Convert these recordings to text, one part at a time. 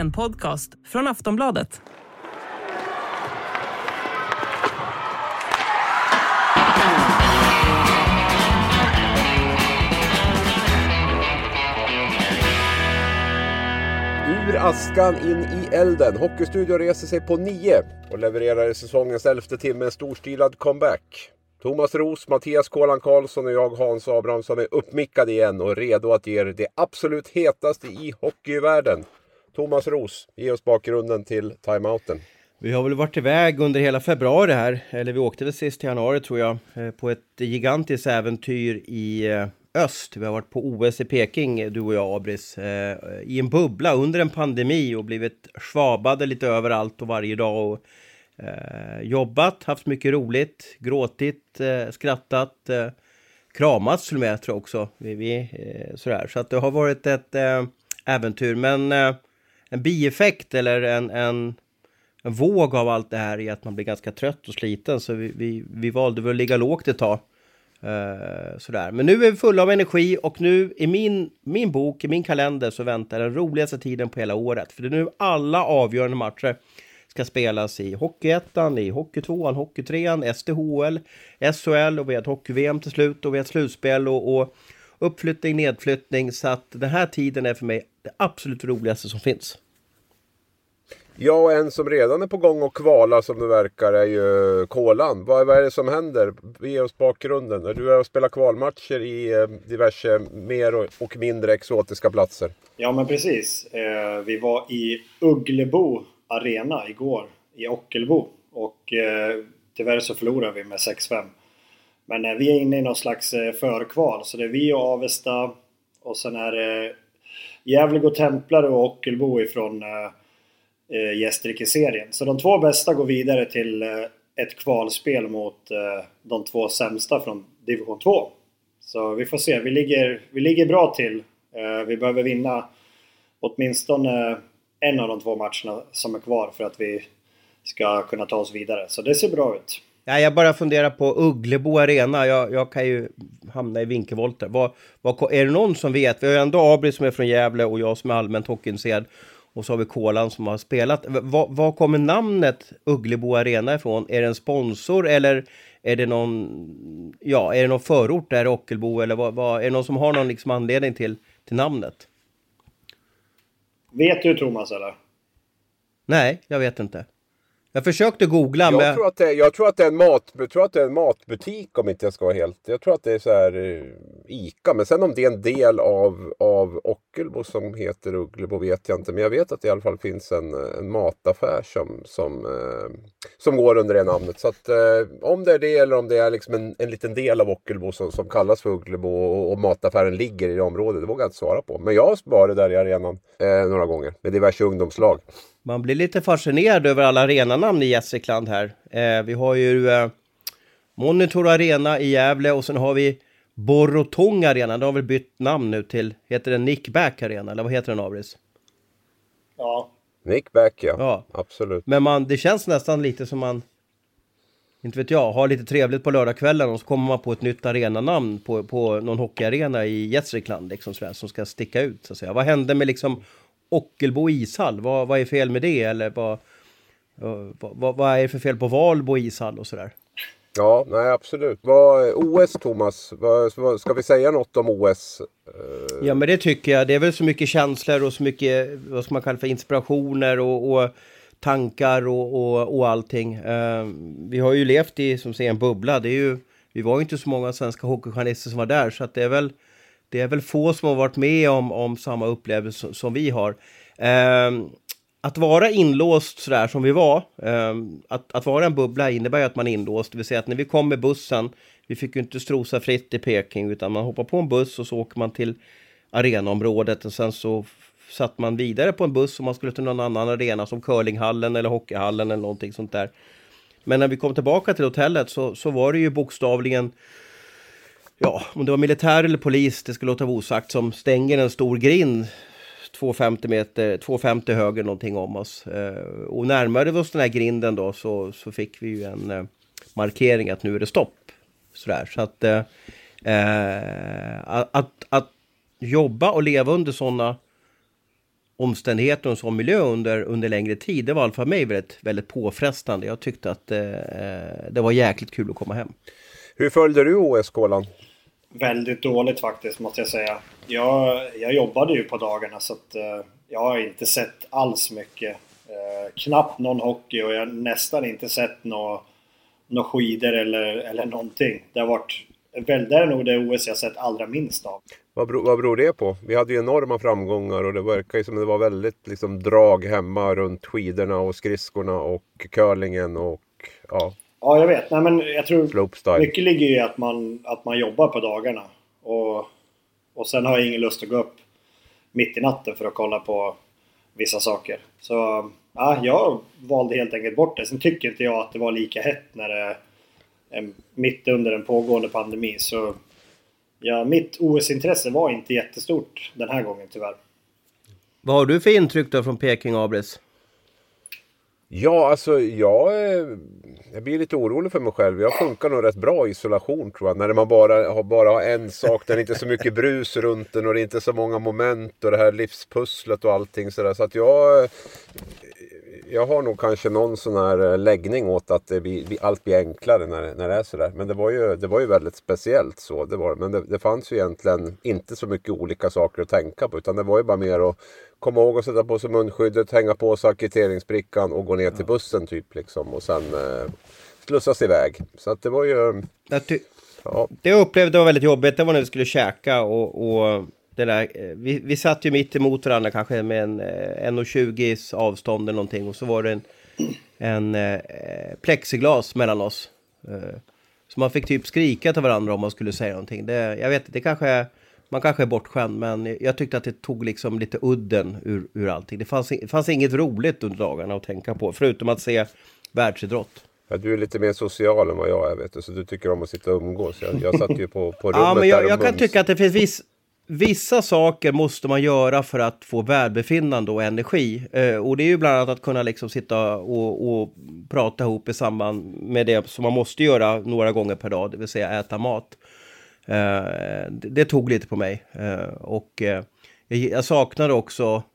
En podcast från Aftonbladet. Ur askan in i elden. Hockeystudion reser sig på 9 och levererar i säsongens 11:e timme en storstilad comeback. Thomas Ros, Mattias Kålan Karlsson och jag, Hans Abrahamsson, är uppmickade igen och redo att ge er det absolut hetaste i hockeyvärlden. Thomas Ros, ge oss bakgrunden till timeouten. Vi har väl varit iväg under hela februari här, eller vi åkte väl sist i januari tror jag, på ett gigantiskt äventyr i öst. Vi har varit på OS i Peking, du och jag Abris, i en bubbla under en pandemi och blivit svabade lite överallt och varje dag och jobbat, haft mycket roligt, gråtit, skrattat, kramats till och med tror jag också. Sådär. Så att det har varit ett äventyr, men en bieffekt eller en våg av allt det här är att man blir ganska trött och sliten, så vi valde väl att ligga lågt ett tag. Sådär. Men nu är vi fulla av energi och nu i min bok, i min kalender så väntar den roligaste tiden på hela året. För det är nu alla avgörande matcher ska spelas i Hockeyettan, i Hockeytvåan, Hockeytrean, SDHL, SHL och vi har ett Hockey-VM till slut och vi har ett slutspel och uppflyttning, nedflyttning. Så att den här tiden är för mig det absolut roligaste som finns. Ja, och en som redan är på gång och kvala som det verkar är ju Kålan. Vad är det som händer? Ge oss bakgrunden. Du är och spelar kvalmatcher i diverse mer och mindre exotiska platser. Ja, men precis. Vi var i Ugglebo arena igår i Ockelbo och tyvärr så förlorade vi med 6-5. Men vi är inne i någon slags förkval, så det är vi och Avesta och sen är det Gävle och Templare och Ockelbo ifrån Gästrike-serien. Så de två bästa går vidare till ett kvalspel mot de två sämsta från division 2. Så vi får se, vi ligger bra till. Vi behöver vinna åtminstone en av de två matcherna som är kvar för att vi ska kunna ta oss vidare. Så det ser bra ut. Ja, jag bara funderar på Ugglebo arena. Jag kan ju hamna i vinkelvolter. Är det någon som vet? Vi har ju ändå Abri som är från Gävle och jag som är allmänt hockeyintresserad. Och så har vi Kålan som har spelat. Var kommer namnet Ugglebo arena ifrån? Är det en sponsor eller är det någon förort där i Ockelbo? Eller är det någon som har någon liksom anledning till namnet? Vet du Thomas eller? Nej, jag vet inte. Jag försökte googla. Jag tror att det är en matbutik om inte jag ska vara helt. Jag tror att det är så här Ica. Men sen om det är en del av Ockelbo som heter Ugglebo vet jag inte. Men jag vet att det i alla fall finns en mataffär som går under det namnet. Så att om det är det eller om det är liksom en liten del av Ockelbo som kallas för Ugglebo och mataffären ligger i det området. Det vågar jag inte svara på. Men jag har varit där i arenan några gånger med diverse ungdomslag. Man blir lite fascinerad över alla arenanamn i Gästrikland här. Vi har ju Monitor Arena i Gävle och sen har vi Borrotong Arena. De har väl bytt namn nu till, heter det Nickback Arena eller vad heter den Abris? Ja. Nickback, ja. Absolut. Men det känns nästan lite som man, inte vet jag, har lite trevligt på lördagskvällen och så kommer man på ett nytt arenanamn på någon hockeyarena i Gästrikland liksom sådär, som ska sticka ut så att säga. Vad hände med liksom Ockelbo ishall? Vad är fel med det? Eller vad är det för fel på Valbo ishall och sådär? Ja, nej absolut. OS Thomas, ska vi säga något om OS? Ja men det tycker jag. Det är väl så mycket känslor och så mycket, vad ska man kalla för, inspirationer och tankar och allting. Vi har ju levt i, som säger, en bubbla. Vi var ju inte så många svenska hockeyjournalister som var där, så att det är väl få som har varit med om samma upplevelse som vi har. Att vara inlåst sådär som vi var, att vara en bubbla innebär ju att man är inlåst. Det vill säga att när vi kom med bussen, vi fick ju inte strosa fritt i Peking, utan man hoppar på en buss och så åker man till arenaområdet och sen så satt man vidare på en buss och man skulle till någon annan arena som curlinghallen eller hockeyhallen eller någonting sånt där. Men när vi kom tillbaka till hotellet så var det ju bokstavligen, ja, om det var militär eller polis, det skulle låta osagt, som stänger en stor grind 2,50 höger någonting om oss. Och närmare vi oss den här grinden då så fick vi ju en markering att nu är det stopp. Sådär. Så att jobba och leva under sådana omständigheter och en sån miljö under längre tid. Det var i alla fall för mig väldigt, väldigt påfrestande. Jag tyckte att det var jäkligt kul att komma hem. Hur följde du OS-kolan? Väldigt dåligt faktiskt, måste jag säga. Jag jobbade ju på dagarna, så att jag har inte sett alls mycket. Knappt någon hockey, och jag har nästan inte sett några skidor eller någonting. Det har varit det är nog det OS jag sett allra minst av. Vad beror det på? Vi hade ju enorma framgångar, och det verkar ju som det var väldigt liksom drag hemma runt skidorna och skridskorna och curlingen och ja. Ja, jag vet. Nej, men jag tror slopestyle. Mycket ligger i att man jobbar på dagarna. Och sen har jag ingen lust att gå upp mitt i natten för att kolla på vissa saker. Så ja, jag valde helt enkelt bort det. Sen tycker inte jag att det var lika hett när det är mitt under en pågående pandemi. Så ja, mitt OS-intresse var inte jättestort den här gången tyvärr. Vad har du för intryck då från Peking, Abris? Ja, alltså jag blir lite orolig för mig själv. Jag funkar nog rätt bra i isolation, tror jag. När man bara har en sak, där det inte är så mycket brus runt den och det är inte så många moment och det här livspusslet och allting sådär. Så att jag har nog kanske någon sån här läggning åt att allt blir enklare när det är sådär. Men det var ju väldigt speciellt så. Men det fanns ju egentligen inte så mycket olika saker att tänka på. Utan det var ju bara mer att komma ihåg att sätta på sig munskyddet, hänga på sig ackrediteringsbrickan och gå ner till bussen typ liksom. Och sen slussas iväg. Så att det var ju... Ja. Det jag upplevde var väldigt jobbigt. Det var när vi skulle käka och det där, vi satt ju mitt emot varandra kanske med en 1,20 avstånd eller någonting, och så var det en plexiglas mellan oss. Så man fick typ skrika till varandra om man skulle säga någonting. Jag vet inte, man kanske är bortskämd, men jag tyckte att det tog liksom lite udden ur allting. Det fanns inget roligt under dagarna att tänka på, förutom att se världsidrott. Ja, du är lite mer social än vad jag är, vet du, så du tycker om att sitta och umgås. Jag satt ju på rummet. Ja, men jag kan tycka att det finns vissa saker måste man göra för att få välbefinnande och energi. Och det är ju bland annat att kunna liksom sitta och prata ihop i samband med det som man måste göra några gånger per dag, det vill säga äta mat. Det tog lite på mig. Och jag saknade också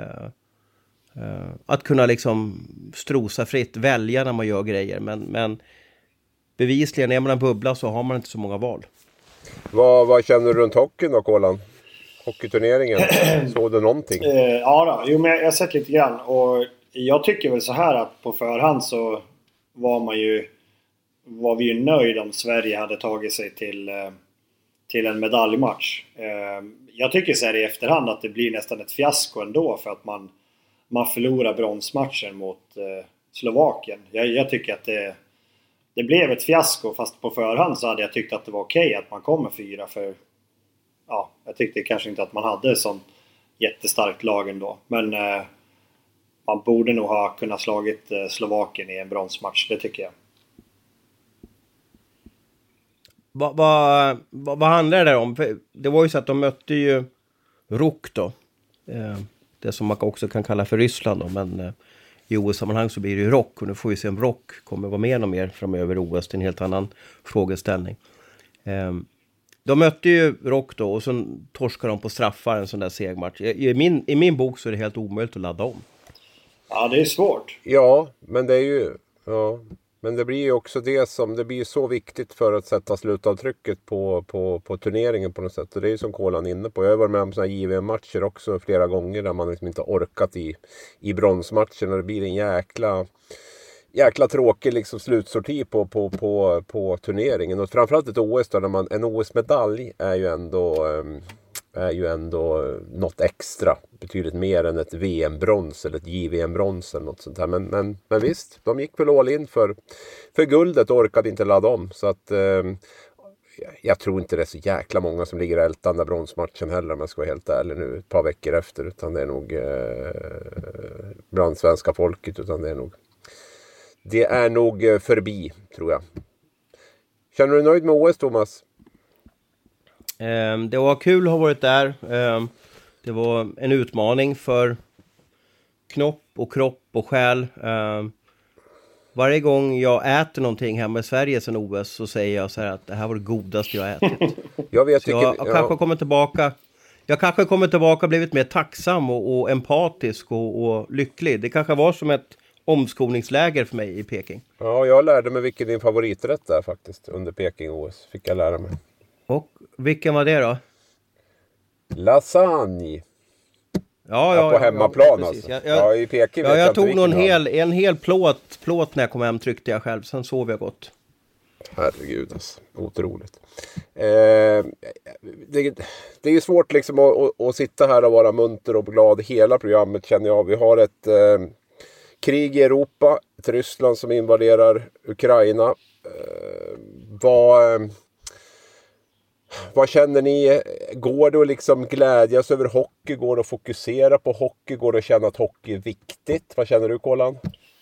att kunna liksom strosa fritt, välja när man gör grejer. Men bevisligen, är man en bubbla så har man inte så många val. Vad känner du runt hockeyn då, Kolan? Hockeyturneringen, såg du någonting? Ja då, men jag har sett lite grann. Och jag tycker väl så här att på förhand så var vi ju nöjda om Sverige hade tagit sig till en medaljmatch. Jag tycker så här i efterhand att det blir nästan ett fiasko ändå, för att man förlorar bronsmatchen mot Slovakien. Jag tycker att det blev ett fiasko, fast på förhand så hade jag tyckt att det var okej att man kommer 4, för ja, jag tyckte kanske inte att man hade ett sånt jättestarkt lag ändå. Men man borde nog ha kunnat slagit Slovakien i en bronsmatch, det tycker jag. Vad handlar det där om? För det var ju så att de mötte ju ROK då. Det som man också kan kalla för Ryssland då, men i OS-sammanhang så blir det ju ROK, och nu får vi se om ROK kommer vara med mer framöver i OS. Det är en helt annan frågeställning. De mötte ju ROK då, och så torskar de på straffar en sån där segmatch. I min bok så är det helt omöjligt att ladda om. Ja, det är svårt. Ja, men det är ju... Ja. Men det blir ju också det blir så viktigt för att sätta slutavtrycket på turneringen på något sätt. Och det är ju som Kolan inne på. Jag har varit med om sådana här JVM-matcher också flera gånger där man liksom inte har orkat i bronsmatchen. Och det blir en jäkla tråkig liksom slutsorti på turneringen. Och framförallt ett OS där en OS-medalj är ju ändå något extra. Betydligt mer än ett VM-brons eller ett JVM-brons eller något sånt här. Men visst, de gick väl all in för guldet och orkade inte ladda om. Så att jag tror inte det är så jäkla många som ligger ältan där bronsmatchen heller, om jag ska vara helt ärlig nu ett par veckor efter. Utan det är nog bland svenska folket, utan det är nog förbi, tror jag. Känner du dig nöjd med OS, Thomas? Det var kul att ha varit där. Det var en utmaning för knopp och kropp och själ. Varje gång jag äter någonting hemma i Sverige sen OS så säger jag så här att det här var det godaste jag ätit. Jag kanske kommer tillbaka jag kanske kommer tillbaka och blivit mer tacksam och empatisk och lycklig. Det kanske var som ett omskolningsläger för mig i Peking. Ja, jag lärde mig vilken din favoriträtt är faktiskt under Peking-OS. Fick jag lära mig. Och vilken var det då? Lasagne. Ja, på hemmaplan precis. alltså. I Peking vet jag inte tog nog vilken en hel plåt när jag kom hem, tryckte jag själv. Sen sov jag gott. Herregud alltså. Otroligt. Det är ju svårt liksom att sitta här och vara munter och glad hela programmet, känner jag. Vi har ett krig i Europa. Ett Ryssland som invaderar Ukraina. Vad känner ni? Går det att liksom glädjas över hockey? Går det att fokusera på hockey? Går det att känna att hockey är viktigt? Vad känner du, Kolan?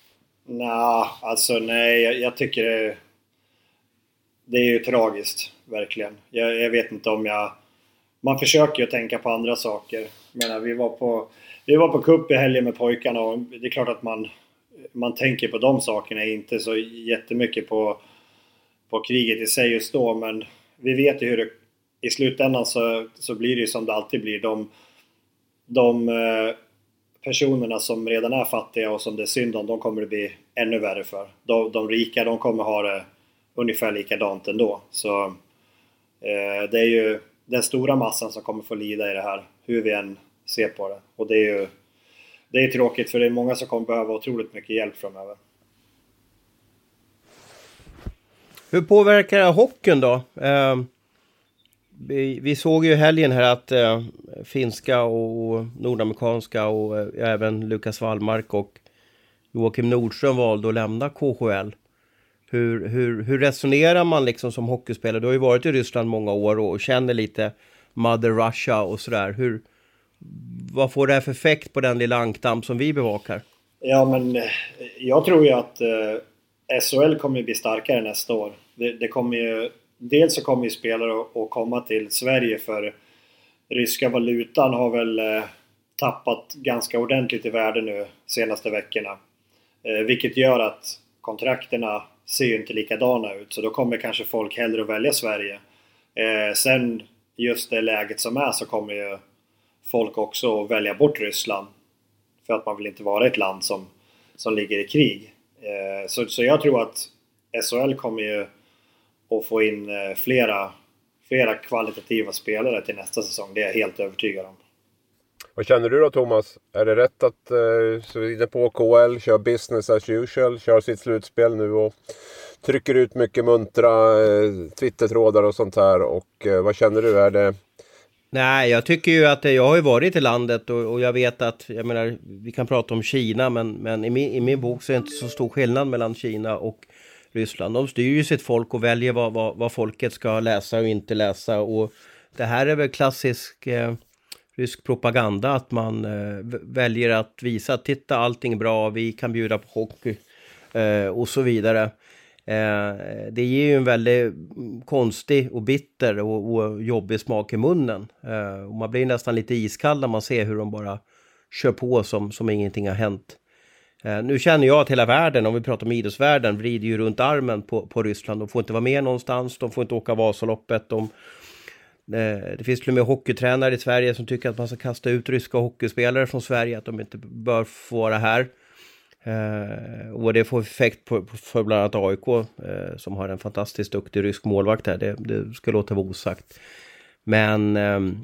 Nej, jag tycker det är ju tragiskt, verkligen. Jag vet inte om man försöker ju tänka på andra saker. Jag menar, vi var på cup i helgen med pojkarna och det är klart att man tänker på de sakerna, inte så jättemycket på kriget i sig just då, men vi vet ju hur det i slutändan så blir det ju som det alltid blir. De personerna som redan är fattiga och som det är synd om, de kommer det bli ännu värre för. De rika, de kommer ha det ungefär likadant ändå. Så det är ju den stora massan som kommer få lida i det här, hur vi än ser på det. Och det är tråkigt, för det är många som kommer behöva otroligt mycket hjälp framöver. Hur påverkar hockeyn då? Vi såg ju i helgen här att finska och nordamerikanska och även Lukas Wallmark och Joakim Nordström valde att lämna KHL. Hur resonerar man liksom som hockeyspelare? Du har ju varit i Ryssland många år och känner lite Mother Russia och sådär. Vad får det här för effekt på den lilla ankdamm som vi bevakar? Ja, men jag tror ju att SHL kommer att bli starkare nästa år. Det kommer ju, dels så kommer ju spelare att komma till Sverige, för ryska valutan har väl tappat ganska ordentligt i värde nu senaste veckorna. Vilket gör att kontrakterna ser ju inte likadana ut, så då kommer kanske folk hellre att välja Sverige. Sen just det läget som är, så kommer ju folk också att välja bort Ryssland, för att man vill inte vara ett land som ligger i krig. Så jag tror att SHL kommer ju att få in flera kvalitativa spelare till nästa säsong. Det är jag helt övertygad om. Vad känner du då, Thomas? Är det rätt att så vidare på KHL kör business as usual, kör sitt slutspel nu och trycker ut mycket muntra Twitter-trådar och sånt här? Och vad känner du? Är det... Nej, jag tycker ju att jag har ju varit i landet och jag vet att, jag menar, vi kan prata om Kina, men i min bok så är det inte så stor skillnad mellan Kina och Ryssland. De styr ju sitt folk och väljer vad folket ska läsa och inte läsa, och det här är väl klassisk rysk propaganda, att man väljer att visa att titta, allting är bra, vi kan bjuda på hockey och så vidare. Det ger ju en väldigt konstig och bitter och jobbig smak i munnen. Och man blir nästan lite iskall när man ser hur de bara kör på som ingenting har hänt. Nu känner jag att hela världen, om vi pratar om idrottsvärlden, vrider ju runt armen på Ryssland. De får inte vara med någonstans, de får inte åka Vasaloppet. Det finns till och med hockeytränare i Sverige som tycker att man ska kasta ut ryska hockeyspelare från Sverige, att de inte bör få vara här. Och det får effekt för bland annat AIK som har en fantastiskt duktig rysk målvakt här. Det ska låta vara osagt. Men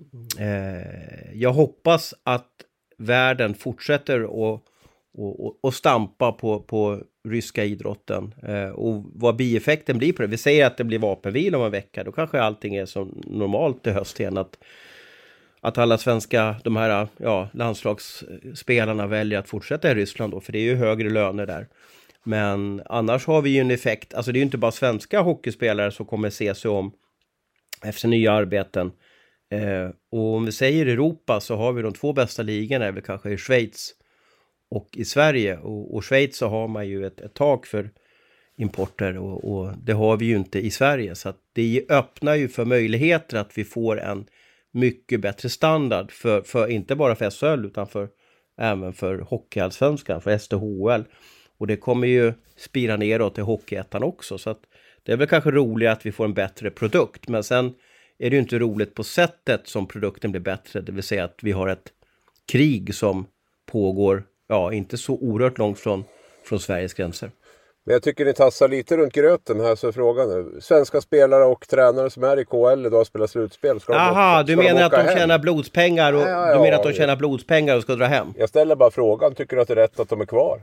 jag hoppas att världen fortsätter och stampa på ryska idrotten. Och vad bieffekten blir på det. Vi säger att det blir vapenvila om en vecka. Då kanske allting är som normalt i höst igen. Att alla svenska, de här landslagsspelarna väljer att fortsätta i Ryssland då, för det är ju högre löner där. Men annars har vi ju en effekt, alltså det är ju inte bara svenska hockeyspelare som kommer se sig om efter nya arbeten. Och om vi säger Europa, så har vi de två bästa ligorna är väl kanske i Schweiz och i Sverige. Och Schweiz så har man ju ett tak för importer och det har vi ju inte i Sverige. Så att det öppnar ju för möjligheter att vi får en mycket bättre standard för inte bara för SHL utan även för hockeyallsvenskan, för SDHL. Och det kommer ju spira neråt till hockeyettan också. Så att det är väl kanske roligt att vi får en bättre produkt. Men sen är det ju inte roligt på sättet som produkten blir bättre. Det vill säga att vi har ett krig som pågår, inte så oerhört långt från Sveriges gränser. Men jag tycker ni tassar lite runt gröten här, så frågan. Svenska spelare och tränare som är i KL idag spelar slutspel. Du menar att de tjänar blodspengar och du menar att de tjänar blodspengar och ska dra hem? Jag ställer bara frågan, tycker du att det är rätt att de är kvar?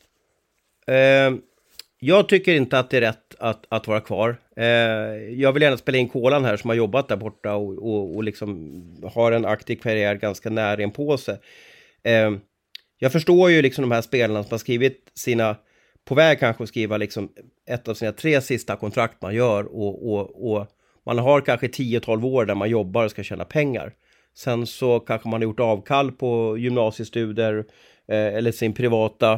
Jag tycker inte att det är rätt att vara kvar. Jag vill gärna spela in Kolan här som har jobbat där borta och liksom har en aktiv karriär ganska nära på sig. Jag förstår ju liksom de här spelarna som har skrivit på väg kanske att skriva liksom ett av sina 3 sista kontrakt man gör och man har kanske 10-12 år där man jobbar och ska tjäna pengar. Sen så kanske man har gjort avkall på gymnasiestudier eller sin privata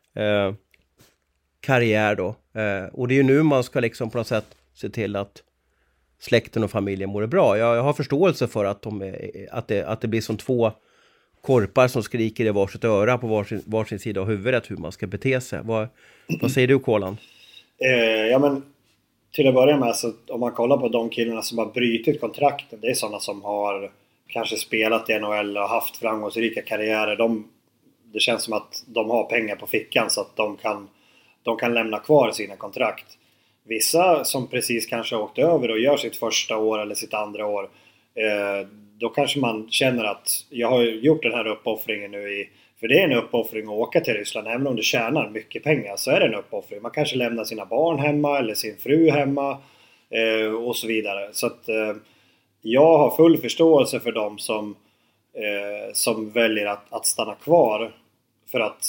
karriär då. Och det är ju nu man ska liksom på något sätt se till att släkten och familjen mår bra. Jag har förståelse för att det blir som 2 korpar som skriker i varsitt öra på varsin sida av huvudet hur man ska bete sig. Vad säger du, Kolan? Men till att börja med, så om man kollar på de killarna som har brytit kontrakten, det är sådana som har kanske spelat i NHL och haft framgångsrika karriärer. Det känns som att de har pengar på fickan så att de kan lämna kvar sina kontrakt. Vissa som precis kanske åkt över och gör sitt första år eller sitt andra år, då kanske man känner att jag har gjort den här uppoffringen nu för det är en uppoffring att åka till Ryssland. Även om du tjänar mycket pengar så är det en uppoffring. Man kanske lämnar sina barn hemma eller sin fru hemma och så vidare. Så att jag har full förståelse för dem som väljer att stanna kvar för att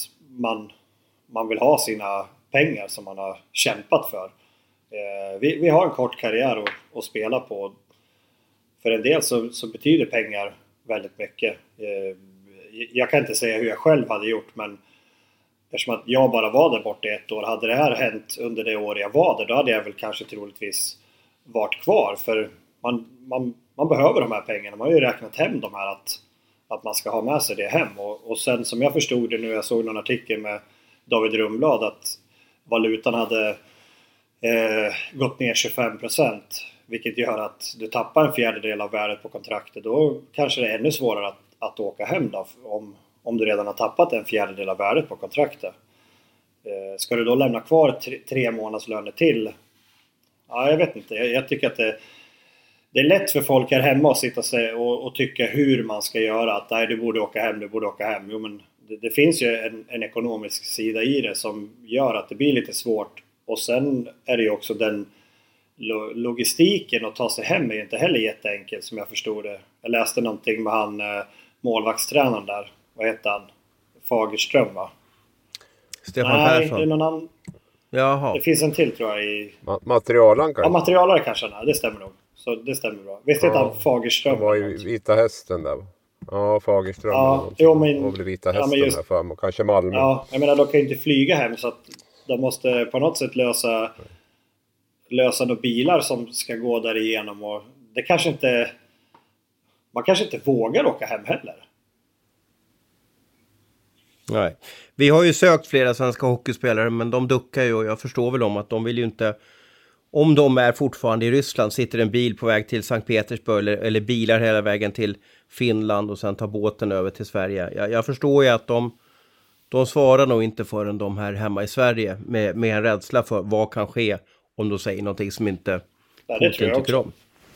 man vill ha sina pengar som man har kämpat för. Vi har en kort karriär att spela på. För en del så betyder pengar väldigt mycket. Jag kan inte säga hur jag själv hade gjort, men eftersom att jag bara var där borta 1 år, hade det här hänt under det år jag var där, då hade jag väl kanske troligtvis varit kvar. För man behöver de här pengarna. Man har ju räknat hem de här att man ska ha med sig det hem. Och sen som jag förstod det nu, jag såg någon artikel med David Rumblad att valutan hade gått ner 25%. Vilket gör att du tappar en fjärdedel av värdet på kontraktet. Då kanske det är ännu svårare att åka hem då, om du redan har tappat en fjärdedel av värdet på kontraktet. Ska du då lämna kvar 3 månadslöner till? Ja, jag vet inte. Jag tycker att det är lätt för folk här hemma att sitta och tycka hur man ska göra. Att nej, du borde åka hem. Jo, men det finns ju en ekonomisk sida i det som gör att det blir lite svårt. Och sen är det ju också den logistiken att ta sig hem är ju inte heller jätteenkelt som jag förstod det. Jag läste någonting med han målvaktstränaren där. Vad heter han? Fagerström, va? Stefan Persson. Nej, det är någon annan. Jaha. Det finns en till tror jag i... Materialan kanske? Ja, materialare kanske. Nej, det stämmer nog. Så det stämmer bra. Visst heter han Fagerström? Det var ju Vita Hästen där. Ja, Fagerström. Ja, och Vita Hästen just, där för mig. Kanske Malmö. Ja, jag menar de kan ju inte flyga hem så att de måste på något sätt lösa några bilar som ska gå där igenom och det kanske inte... Man kanske inte vågar åka hem heller. Nej. Vi har ju sökt flera svenska hockeyspelare men de duckar ju och jag förstår väl om att de vill ju inte... Om de är fortfarande i Ryssland, sitter en bil på väg till Sankt Petersburg eller bilar hela vägen till Finland och sen tar båten över till Sverige. Jag förstår ju att de svarar nog inte förrän de här hemma i Sverige med en rädsla för vad kan ske om de säger någonting som inte Putin tycker om.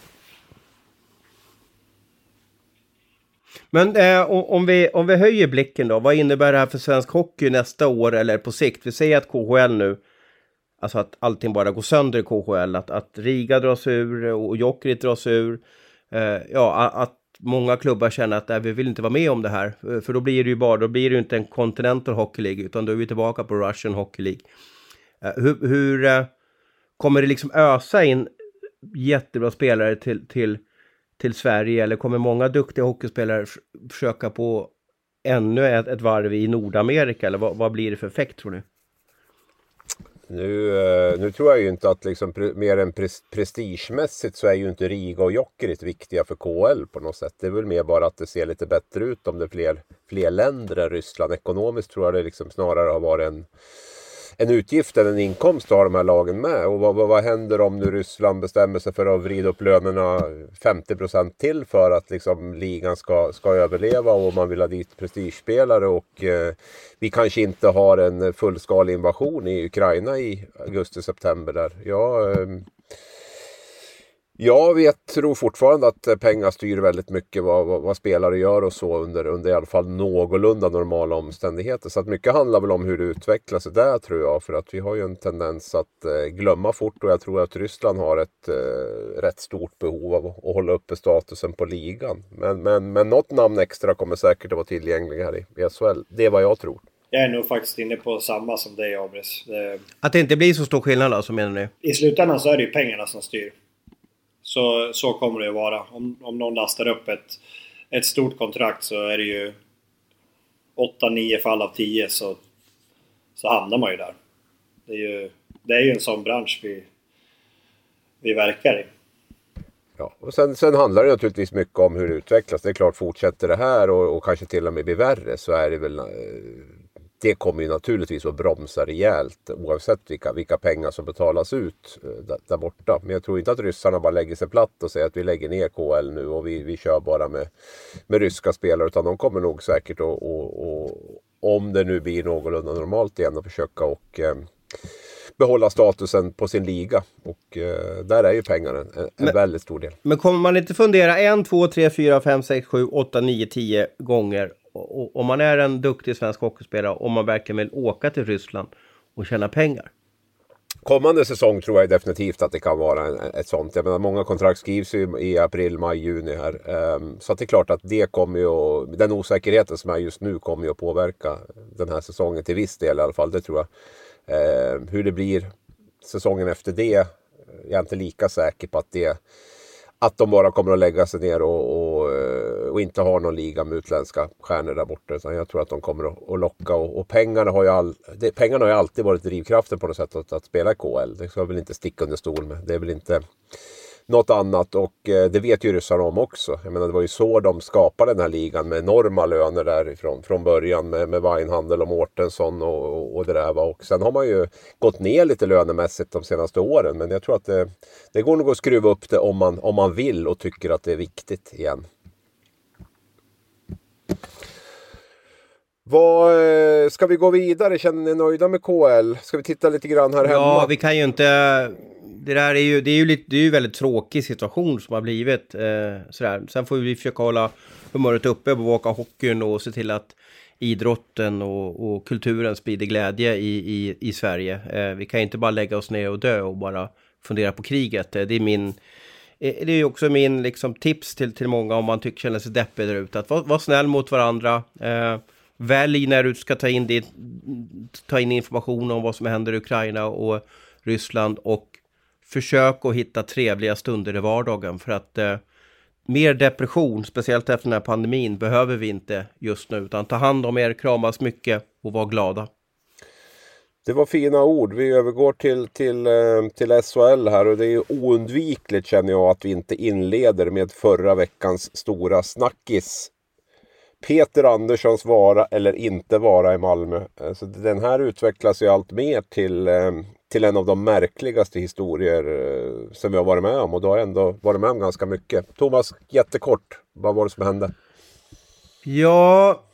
Men om vi höjer blicken då, vad innebär det här för svensk hockey nästa år eller på sikt? Vi säger att KHL nu, alltså att allting bara går sönder i KHL, att Riga dras ur och Jokerit dras ur. Att många klubbar känner att vi vill inte vara med om det här. För då blir det ju inte en Continental Hockey League utan då är vi tillbaka på Russian Hockey League. Hur kommer det liksom ösa in jättebra spelare till Sverige eller kommer många duktiga hockeyspelare försöka på ännu ett varv i Nordamerika eller vad blir det för effekt tror ni? Nu tror jag ju inte att liksom mer än prestigemässigt så är ju inte Riga och Jokerit viktiga för KHL på något sätt. Det är väl mer bara att det ser lite bättre ut om det är fler länder än Ryssland. Ekonomiskt tror jag det liksom snarare har varit en utgift än en inkomst har de här lagen med. Och vad händer om nu Ryssland bestämmer sig för att vrida upp lönerna 50% till för att liksom ligan ska överleva och man vill ha dit prestigespelare och vi kanske inte har en fullskalig invasion i Ukraina i augusti-september där. Jag tror fortfarande att pengar styr väldigt mycket vad spelare gör och så under i alla fall någorlunda normala omständigheter. Så att mycket handlar väl om hur det utvecklar sig där tror jag. För att vi har ju en tendens att glömma fort och jag tror att Ryssland har ett rätt stort behov av att hålla uppe statusen på ligan. Men något namn extra kommer säkert att vara tillgängliga här i SHL. Det är vad jag tror. Jag är nog faktiskt inne på samma som dig, Abris. Att det inte blir så stor skillnad alltså, menar ni? I slutändan så är det ju pengarna som styr. Så kommer det att vara. Om någon lastar upp ett stort kontrakt så är det ju 8-9 fall av 10 så hamnar man ju där. Det är ju en sån bransch vi verkar i. Ja, och sen handlar det naturligtvis mycket om hur det utvecklas. Det är klart, fortsätter det här och kanske till och med blir värre så är det väl... Det kommer ju naturligtvis att bromsa rejält oavsett vilka pengar som betalas ut där borta. Men jag tror inte att ryssarna bara lägger sig platt och säger att vi lägger ner KL nu och vi kör bara med ryska spelare. Utan de kommer nog säkert och om det nu blir någorlunda normalt igen att försöka och behålla statusen på sin liga. Och där är ju pengarna en väldigt stor del. Men kommer man inte fundera 1, 2, 3, 4, 5, 6, 7, 8, 9, 10 gånger om man är en duktig svensk hockeyspelare om man verkligen vill åka till Ryssland och tjäna pengar? Kommande säsong tror jag definitivt att det kan vara ett sånt. Jag menar, många kontrakt skrivs ju i april, maj, juni här. Så att det är klart att det kommer ju den osäkerheten som är just nu kommer ju att påverka den här säsongen till viss del i alla fall. Det tror jag. Hur det blir säsongen efter det är jag inte lika säker på att de bara kommer att lägga sig ner och inte ha någon liga med utländska stjärnor där borta. Utan jag tror att de kommer att locka. Och pengarna har ju alltid varit drivkraften på något sätt att spela i KL. Det ska jag väl inte sticka under stol med. Det är väl inte något annat. Och det vet ju ryssarna om också. Jag menar, det var ju så de skapade den här ligan med enorma löner därifrån från början med Weinhandel och Mårtensson och det där. Och sen har man ju gått ner lite lönemässigt de senaste åren. Men jag tror att det går nog att skruva upp det om man vill och tycker att det är viktigt igen. Ska vi gå vidare? Känner ni nöjda med KL? Ska vi titta lite grann här hemma? Ja, vi kan ju inte... Det är ju väldigt tråkig situation som har blivit sådär. Sen får vi försöka hålla humöret uppe, bevaka hockeyn och se till att idrotten och kulturen sprider glädje i Sverige. Vi kan inte bara lägga oss ner och dö och bara fundera på kriget. Det är också min liksom, tips till många om man känner sig deppig där ute. Att vara snäll mot varandra. Välj när du ska ta in information om vad som händer i Ukraina och Ryssland och försök att hitta trevliga stunder i vardagen för att mer depression, speciellt efter den här pandemin, behöver vi inte just nu, utan ta hand om er, kramas mycket och var glada. Det var fina ord. Vi övergår till SHL här och det är oundvikligt känner jag att vi inte inleder med förra veckans stora snackis. Peter Anderssons vara eller inte vara i Malmö. Så den här utvecklas ju allt mer till en av de märkligaste historier som vi har varit med om. Och då har jag ändå varit med om ganska mycket. Thomas, jättekort. Vad var det som hände? Ja,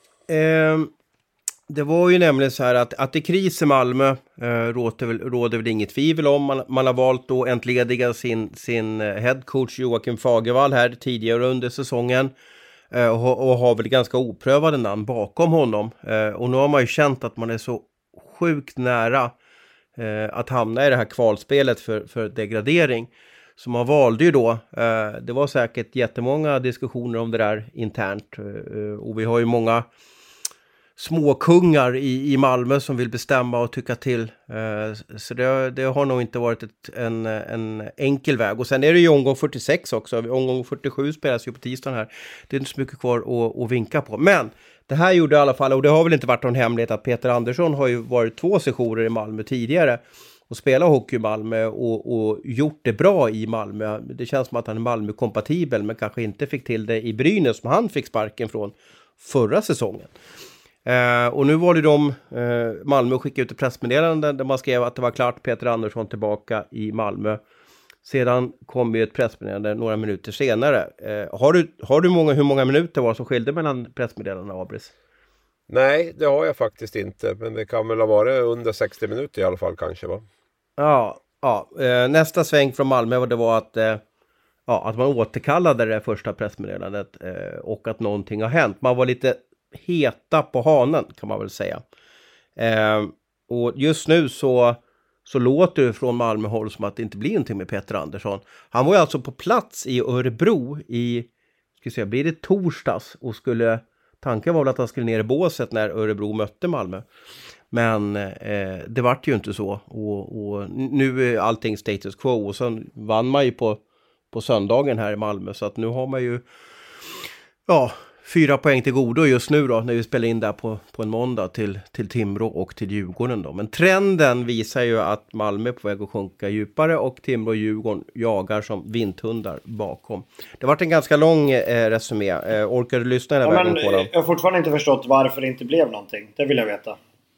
det var ju nämligen så här att det är kris i Malmö råder väl inget tvivel om. Man har valt att entlediga sin headcoach Joakim Fagervall här tidigare under säsongen. Och har väl ganska oprövade namn bakom honom. Och nu har man ju känt att man är så sjukt nära att hamna i det här kvalspelet för degradering. Så man valde ju då, det var säkert jättemånga diskussioner om det där internt. Och vi har ju många småkungar i Malmö som vill bestämma och tycka till. Så det har nog inte varit en enkel väg. Och sen är det ju omgång 46 också. Omgång 47 spelas ju på tisdagen här. Det är inte så mycket kvar att vinka på. Men det här gjorde i alla fall, och det har väl inte varit någon hemlighet att Peter Andersson har ju varit 2 sessioner i Malmö tidigare. Och spelat hockey i Malmö och gjort det bra i Malmö. Det känns som att han är Malmö-kompatibel men kanske inte fick till det i Brynäs som han fick sparken från förra säsongen. Och nu var det Malmö skickade ut ett pressmeddelande där man skrev att det var klart, Peter Andersson tillbaka i Malmö. Sedan kom ju ett pressmeddelande några minuter senare. Har du hur många minuter var som skilde mellan pressmeddelandena, Abris? Nej, det har jag faktiskt inte. Men det kan väl ha varit under 60 minuter i alla fall kanske, va? Ja. Nästa sväng från Malmö var att man återkallade det första pressmeddelandet och att någonting har hänt. Man var lite heta på hanen, kan man väl säga. Och just nu så låter det från Malmöhåll som att det inte blir någonting med Peter Andersson. Han var ju alltså på plats i Örebro blir det torsdags, och tanken var väl att han skulle ner i båset när Örebro mötte Malmö. Men det vart ju inte så, och nu är allting status quo, och sen vann man ju på söndagen här i Malmö, så att nu har man ju 4 poäng till godo just nu då, när vi spelar in där på en måndag till Timrå och till Djurgården då. Men trenden visar ju att Malmö är på väg att sjunka djupare, och Timrå och Djurgården jagar som vinthundar bakom. Det har varit en ganska lång resumé. Orkar du lyssna hela vägen på den? Jag har fortfarande inte förstått varför det inte blev någonting. Det vill jag veta.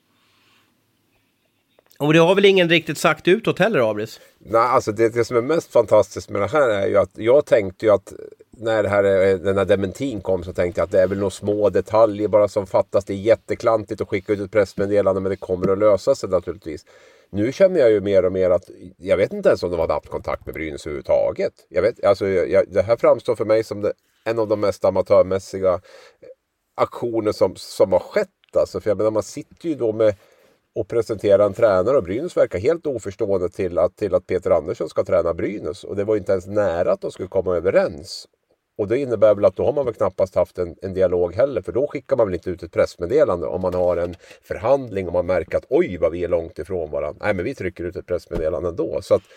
Och det har väl ingen riktigt sagt utåt heller, Abris? Nej, alltså det som är mest fantastiskt med det här är ju att jag tänkte ju att när den här dementin kom, så tänkte jag att det är väl några små detaljer bara som fattas. Det är jätteklantigt att skicka ut ett pressmeddelande, men det kommer att lösa sig naturligtvis. Nu känner jag ju mer och mer att jag vet inte ens om de hade haft kontakt med Brynäs överhuvudtaget. Det här framstår för mig som en av de mest amatörmässiga aktioner som har skett. Alltså, för jag menar, man sitter ju då med och presentera en tränare, och Brynäs verkar helt oförstående till att Peter Andersson ska träna Brynäs, och det var inte ens nära att de skulle komma överens. Och det innebär väl att då har man väl knappast haft en dialog heller, för då skickar man väl inte ut ett pressmeddelande om man har en förhandling och man märker att oj vad vi är långt ifrån varandra. Nej, men vi trycker ut ett pressmeddelande ändå. Så att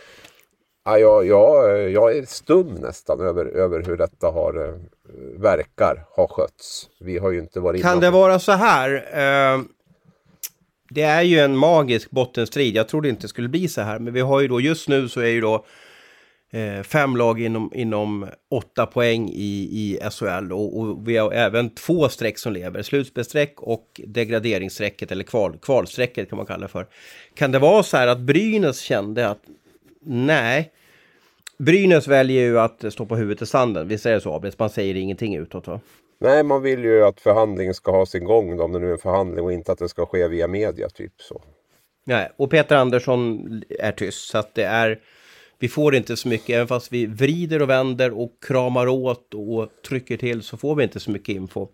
jag är stum nästan över hur detta verkar ha skötts. Vi har ju inte varit Kan det vara så här? Det är ju en magisk bottenstrid. Jag trodde inte det skulle bli så här. Men vi har ju då, just nu så är ju då 5 lag inom 8 poäng i SHL. Och vi har även 2 streck som lever. Slutspelsstreck och degraderingsstrecket, eller kvalstrecket kan man kalla det för. Kan det vara så här att Brynäs kände att nej, Brynäs väljer ju att stå på huvudet i sanden. Visst är det så, man säger ingenting utåt, va? Nej, man vill ju att förhandlingen ska ha sin gång om det nu är en förhandling, och inte att det ska ske via media, typ så. Nej, och Peter Andersson är tyst, så att vi får inte så mycket, även fast vi vrider och vänder och kramar åt och trycker till, så får vi inte så mycket info.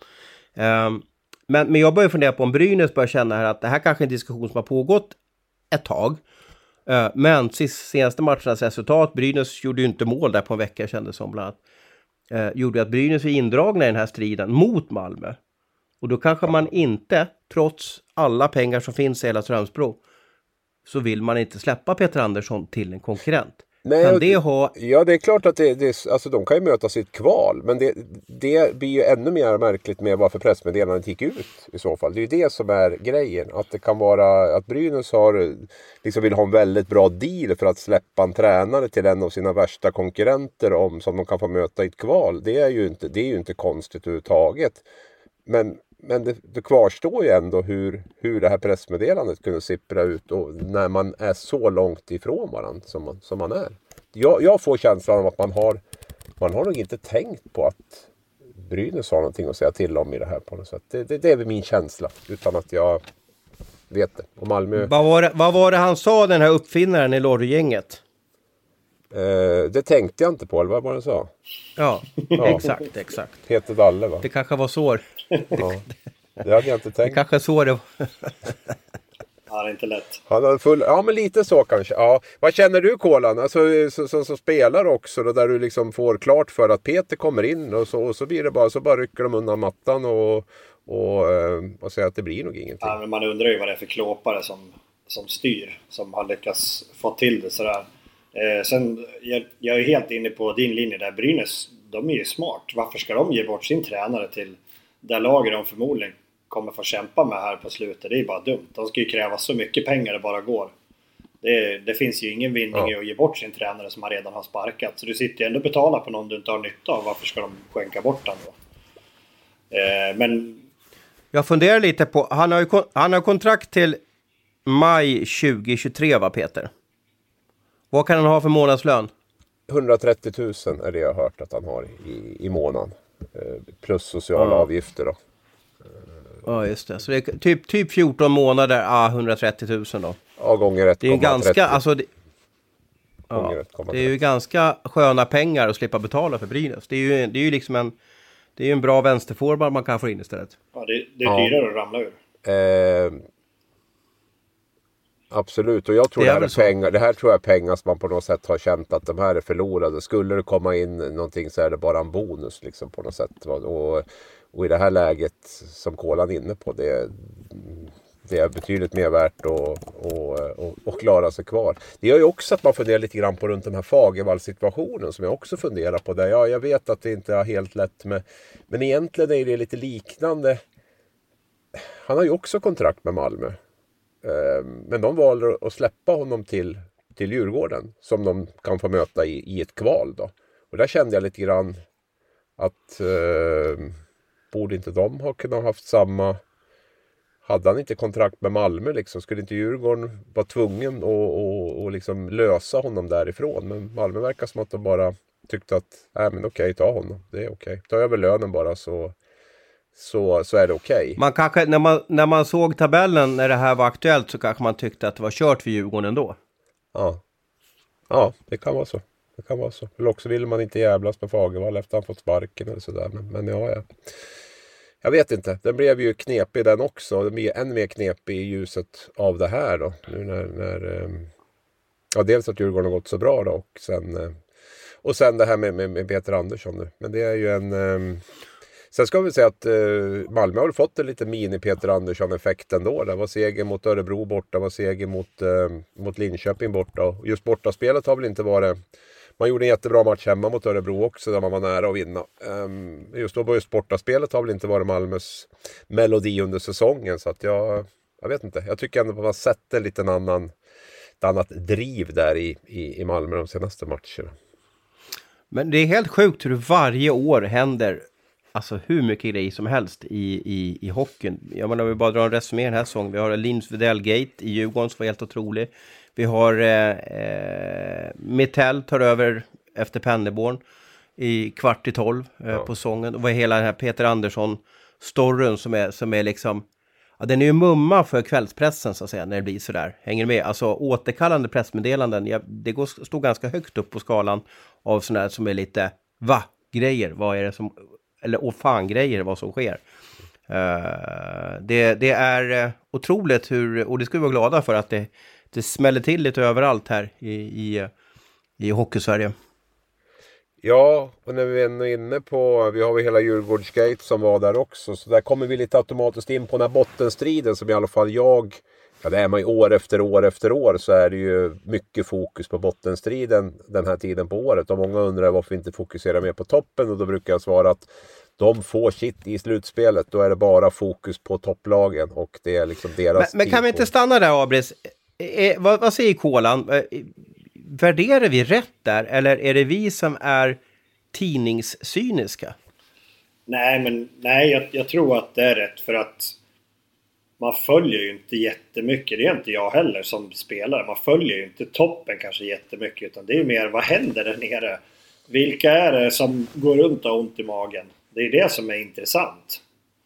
Men jag börjar fundera på om Brynäs börjar känna här att det här kanske är en diskussion som har pågått ett tag. Men senaste matchernas resultat, Brynäs gjorde ju inte mål där på en vecka, kändes som bland annat. Gjorde att Brynäs är indragna i den här striden mot Malmö. Och då kanske man inte, trots alla pengar som finns i hela Strömsbro, så vill man inte släppa Peter Andersson till en konkurrent. Nej, kan det ha... Ja, det är klart att alltså, de kan ju möta sitt kval. Men det blir ju ännu mer märkligt med varför pressmeddelandet gick ut i så fall. Det är ju det som är grejen. Att det kan vara att Brynäs vill ha en väldigt bra deal för att släppa en tränare till en av sina värsta konkurrenter som de kan få möta i ett kval. Det är ju inte konstigt överhuvudtaget. Men det kvarstår ju ändå hur det här pressmeddelandet kunde sippra ut, och när man är så långt ifrån varandra som man är. Jag får känslan av att man har nog inte tänkt på att Brynäs har någonting att säga till om i det här på något sätt. Det är väl min känsla, utan att jag vet det. Och Malmö... Vad var det han sa, den här uppfinnaren i Lorry-gänget? Det tänkte jag inte på, eller vad var det sa? Ja. Exakt. Peter Dalle, va? Det kanske var så. Ja. Det hade jag inte tänkt. Det kanske så det var. Ja, det är inte lätt. Han hade ja, men lite så kanske. Ja. Vad känner du, Kolan? Alltså, som spelar också då, där du liksom får klart för att Peter kommer in och så blir det bara rycker de undan mattan och säger att det blir nog ingenting. Ja, men man undrar ju vad det är för klåpare som styr, som har lyckats få till det sådär. Sen, jag är helt inne på din linje där. Brynäs, de är ju smart. Varför ska de ge bort sin tränare till det laget de förmodligen kommer få kämpa med här på slutet? Det är bara dumt. De ska ju kräva så mycket pengar det bara går. Det finns ju ingen vinning i att ge bort sin tränare som man redan har sparkat. Så du sitter ju ändå och betalar på någon du inte har nytta av. Varför ska de skänka bort den då? Men Jag funderar lite på, han har kontrakt till maj 2023 va Peter? Vad kan han ha för månadslön? 130 000 är det jag har hört att han har i månaden. Plus sociala avgifter då. Ja just det, så det är typ 14 månader, 130 000 då. Ja, gånger 1,30. Det är ju ganska, alltså det är ju ganska sköna pengar att slippa betala för Brynäs. Det är ju liksom en bra vänsterforward man kan få in istället. Ja, det är dyrare att ramla ur. Absolut, och jag tror det här tror jag är pengar som man på något sätt har känt att de här är förlorade. Skulle det komma in någonting så är det bara en bonus liksom på något sätt. Och i det här läget som Kolan är inne på, det är betydligt mer värt att klara sig kvar. Det gör ju också att man funderar lite grann på runt den här Fagervall-situationen som jag också funderar på. Där. Ja, jag vet att det inte är helt lätt men egentligen är det lite liknande. Han har ju också kontrakt med Malmö. Men de valde att släppa honom till Djurgården som de kan få möta i ett kval då. Och där kände jag lite grann att borde inte de ha kunnat haft samma. Hade han inte kontrakt med Malmö liksom, skulle inte Djurgården vara tvungen att liksom lösa honom därifrån. Men Malmö verkar som att de bara tyckte att men okej, ta honom, det är okej. Ta över lönen bara så är det okej. Man kanske, när man såg tabellen när det här var aktuellt så kanske man tyckte att det var kört för Djurgården ändå. Ja, det kan vara så. Eller också vill man inte jävlas med Fagervall efter att han fått sparken eller sådär. Men ja. Jag vet inte. Den blev ju knepig den också. Den blir än mer knepig i ljuset av det här då. Nu när dels att Djurgården har gått så bra då och sen det här med Peter Andersson nu. Men det är ju sen ska vi säga att Malmö har fått en lite mini-Peter Andersson-effekt ändå. Det var seger mot Örebro borta, det var seger mot Linköping borta. Och just bortaspelet har väl inte varit. Man gjorde en jättebra match hemma mot Örebro också där man var nära att vinna. Just bortaspelet har väl inte varit Malmös melodi under säsongen. Så att jag vet inte. Jag tycker ändå att man sett en liten ett annat driv där i Malmö de senaste matcherna. Men det är helt sjukt hur varje år händer alltså hur mycket grejer som helst i hockeyn. Jag menar, vi bara drar en resumé den här säsongen. Vi har Linus Widell-gate i Djurgården som var helt otrolig. Vi har Mittell tar över efter Penneborn i 11:45 på säsongen. Och vad är hela den här Peter Andersson-storyn som är liksom. Ja, den är ju mumma för kvällspressen så att säga när det blir sådär. Hänger med? Alltså återkallande pressmeddelanden. Det stod ganska högt upp på skalan av sådana här som är lite grejer. Vad är det som. Eller fan-grejer vad som sker. Det är otroligt och det ska vi vara glada för att det smäller till lite överallt här i Hockeysverige. Ja, och när vi är inne på, vi har ju hela Djurgårdsgate som var där också. Så där kommer vi lite automatiskt in på den här bottenstriden som i alla fall det är man ju år efter år så är det ju mycket fokus på bottenstriden den här tiden på året. Och många undrar varför vi inte fokuserar mer på toppen och då brukar jag svara att de får sitt i slutspelet. Då är det bara fokus på topplagen och det är liksom deras. Men kan vi inte stanna där, Abris? Vad säger Kolan? Värderar vi rätt där eller är det vi som är tidningscyniska? Nej, jag tror att det är rätt för att man följer ju inte jättemycket. Det är inte jag heller som spelare. Man följer ju inte toppen kanske jättemycket. Utan det är mer, vad händer där nere? Vilka är det som går runt och har ont i magen? Det är det som är intressant.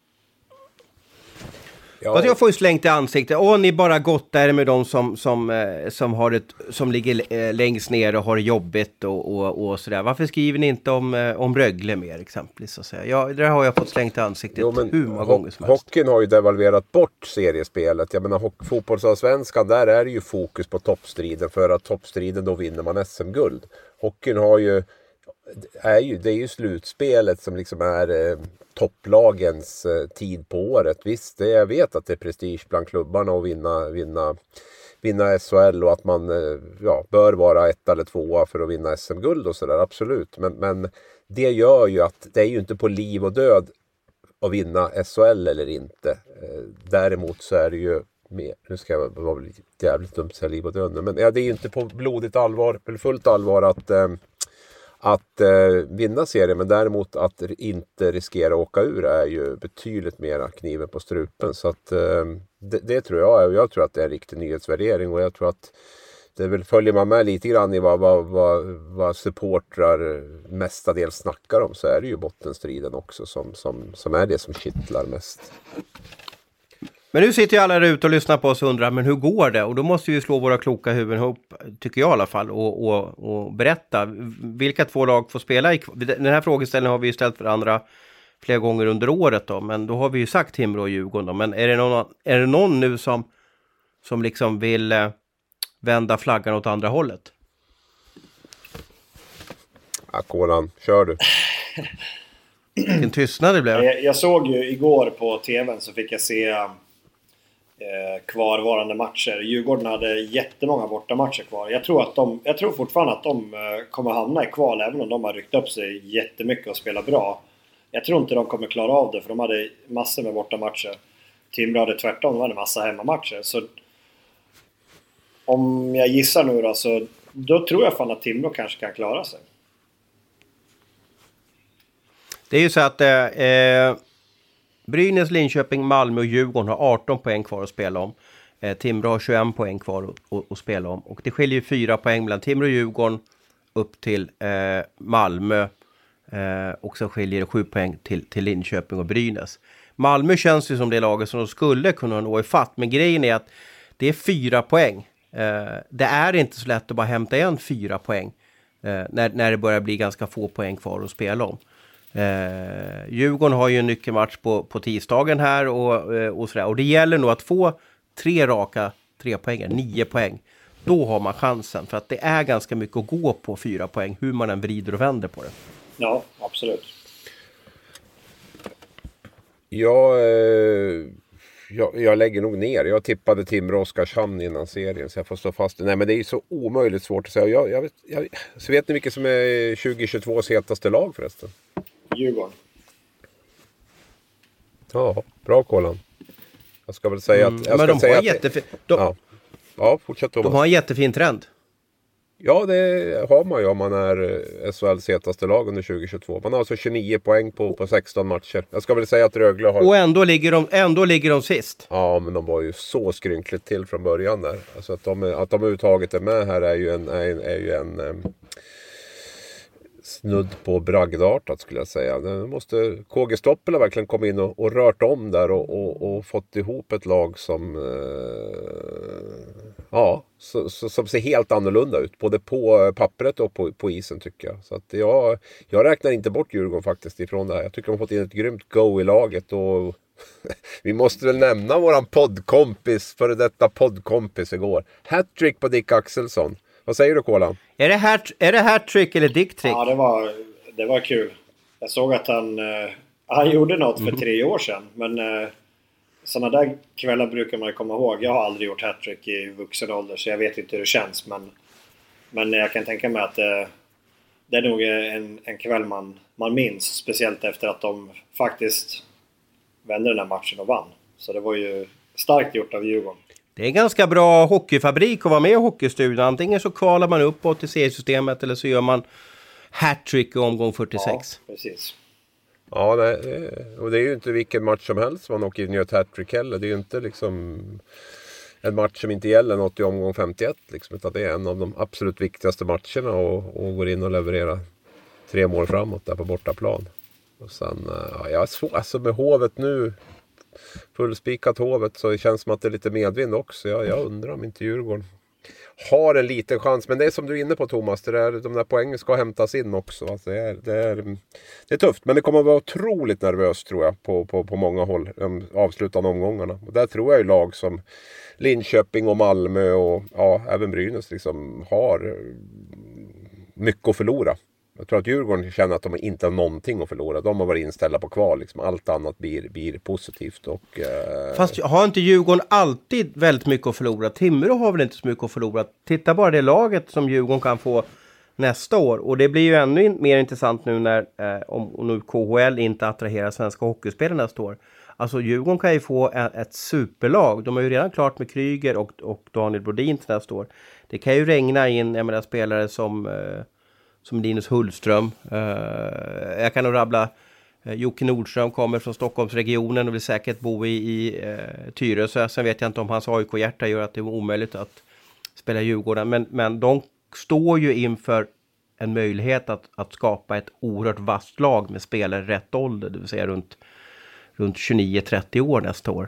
Ja. Jag får ju slängt i ansiktet. Ni bara gott där med de som ligger längst ner och har det jobbigt och sådär. Varför skriver ni inte om Rögle mer exempelvis? Så att säga? Ja, det har jag fått slängt i ansiktet hur många gånger som helst. Hockeyn har ju devalverat bort seriespelet. Jag menar, fotbollsallsvenskan, där är det ju fokus på toppstriden. För att toppstriden då vinner man SM-guld. Hockeyn har ju det är ju slutspelet som liksom är topplagens tid på året. Visst, jag vet att det är prestige bland klubbarna att vinna SHL och att man bör vara 1 eller 2 för att vinna SM-guld och sådär, absolut. Men det gör ju att det är ju inte på liv och död att vinna SHL eller inte. Däremot så är det ju nu ska jag vara lite jävligt dumt att säga liv och död, men det är ju inte på blodigt allvar eller fullt allvar att vinna serien, men däremot att inte riskera att åka ur är ju betydligt mera kniven på strupen. Så att det tror jag, och jag tror att det är en riktig nyhetsvärdering, och jag tror att det väl följer man med lite grann i vad supportrar mestadels snackar om, så är det ju bottenstriden också som är det som kittlar mest. Men nu sitter ju alla där ute och lyssnar på oss och undrar, men hur går det? Och då måste vi slå våra kloka huvuden ihop, tycker jag i alla fall, och berätta. Vilka 2 lag får spela? Den här frågeställningen har vi ju ställt för andra flera gånger under året då, men då har vi ju sagt Timrå och Djurgården då. Men är det någon nu som liksom vill vända flaggan åt andra hållet? Ja, Kolan, kör du. Vilken tystnad det blev. Jag såg ju igår på tvn, så fick jag se kvarvarande matcher. Djurgården hade jättemånga bortamatcher kvar. Jag tror fortfarande att de kommer hamna i kval, även om de har ryckt upp sig jättemycket och spelat bra. Jag tror inte de kommer klara av det, för de hade massor med bortamatcher. Timrå hade tvärtom, de hade massa hemmamatcher. Så om jag gissar nu då, så då tror jag fan att Timrå kanske kan klara sig. Det är ju så att Brynäs, Linköping, Malmö och Djurgården har 18 poäng kvar att spela om. Timrå har 21 poäng kvar att spela om. Och det skiljer ju 4 poäng mellan Timrå och Djurgården upp till Malmö. Och så skiljer det 7 poäng till Linköping och Brynäs. Malmö känns ju som det laget som de skulle kunna nå ifatt. Men grejen är att det är 4 poäng. Det är inte så lätt att bara hämta igen 4 poäng. När det börjar bli ganska få poäng kvar att spela om. Djurgården har ju en nyckelmatch på tisdagen här och sådär. Och det gäller nog att få 3 raka 3 poäng, 9 poäng. Då har man chansen, för att det är ganska mycket att gå på 4 poäng, hur man än vrider och vänder på det. Ja, absolut. Jag lägger nog ner. Jag tippade Timrå och Oskarshamn innan serien, så jag får stå fast. Nej, men det är ju så omöjligt svårt att säga. Så vet ni vilket som är 2022s hetaste lag förresten? Djurgården. Ja, bra Kolan. Jag ska väl säga att... Men de har jättefin... Ja, fortsätt Thomas. De har en jättefin trend. Ja, det har man ju om man är SHLs hetaste lag under 2022. Man har alltså 29 poäng på 16 matcher. Jag ska väl säga att Rögle har... Och ändå ligger de sist. Ja, men de var ju så skrynkligt till från början där. Alltså att de överhuvudtaget är med här är ju en snudd på bragdartat, skulle jag säga. Nu måste KG Stoppel verkligen komma in och rört om där och fått ihop ett lag som som ser helt annorlunda ut, både på pappret och på isen, tycker jag. Så att jag räknar inte bort Djurgården faktiskt ifrån det här. Jag tycker de har fått in ett grymt go i laget, och vi måste väl nämna våran poddkompis, före detta poddkompis igår. Hattrick på Dick Axelsson. Vad säger du, Kolan? Är det hattrick eller dicktrick? Ja, det var kul. Jag såg att han gjorde något för 3 år sedan. Men sådana där kvällar brukar man komma ihåg. Jag har aldrig gjort hattrick i vuxen ålder, så jag vet inte hur det känns. Men jag kan tänka mig att det är nog en kväll man minns. Speciellt efter att de faktiskt vände den här matchen och vann. Så det var ju starkt gjort av Djurgården. Det är en ganska bra hockeyfabrik att vara med i Hockeystudion. Antingen så kvalar man uppåt till seriesystemet, eller så gör man hattrick i omgång 46. Ja, precis. Ja, och det är ju inte vilken match som helst man åker in i ett hattrick heller. Det är ju inte liksom en match som inte gäller något i omgång 51. Liksom, utan det är en av de absolut viktigaste matcherna, och går in och levererar 3 mål framåt där på bortaplan. Och sen, alltså med Hovet nu... fullspikat Hovet, så det känns som att det är lite medvind också. Jag undrar om inte Djurgården har en liten chans. Men det är som du är inne på, Thomas, de där poängen ska hämtas in också. Alltså det är tufft, men det kommer att vara otroligt nervöst, tror jag, på många håll, de avslutande omgångarna. Och där tror jag ju lag som Linköping och Malmö och även Brynäs liksom har mycket att förlora. Jag tror att Djurgården känner att de inte har någonting att förlora. De har varit inställda på kval. Liksom. Allt annat blir positivt. Fast har inte Djurgården alltid väldigt mycket att förlora? Timrå har väl inte så mycket att förlora? Titta bara det laget som Djurgården kan få nästa år. Och det blir ju ännu mer intressant nu när om nu KHL inte attraherar svenska hockeyspelare nästa år. Alltså Djurgården kan ju få ett superlag. De har ju redan klart med Kryger och Daniel Brodin till nästa år. Det kan ju regna in spelare som som Linus Hullström. Jag kan nog rabbla Jocke Nordström kommer från Stockholmsregionen och vill säkert bo i Tyresö. Sen vet jag inte om hans AIK-hjärta gör att det är omöjligt att spela Djurgården. Men de står ju inför en möjlighet att skapa ett oerhört vasst lag med spelare i rätt ålder. Det vill säga runt 29-30 år nästa år.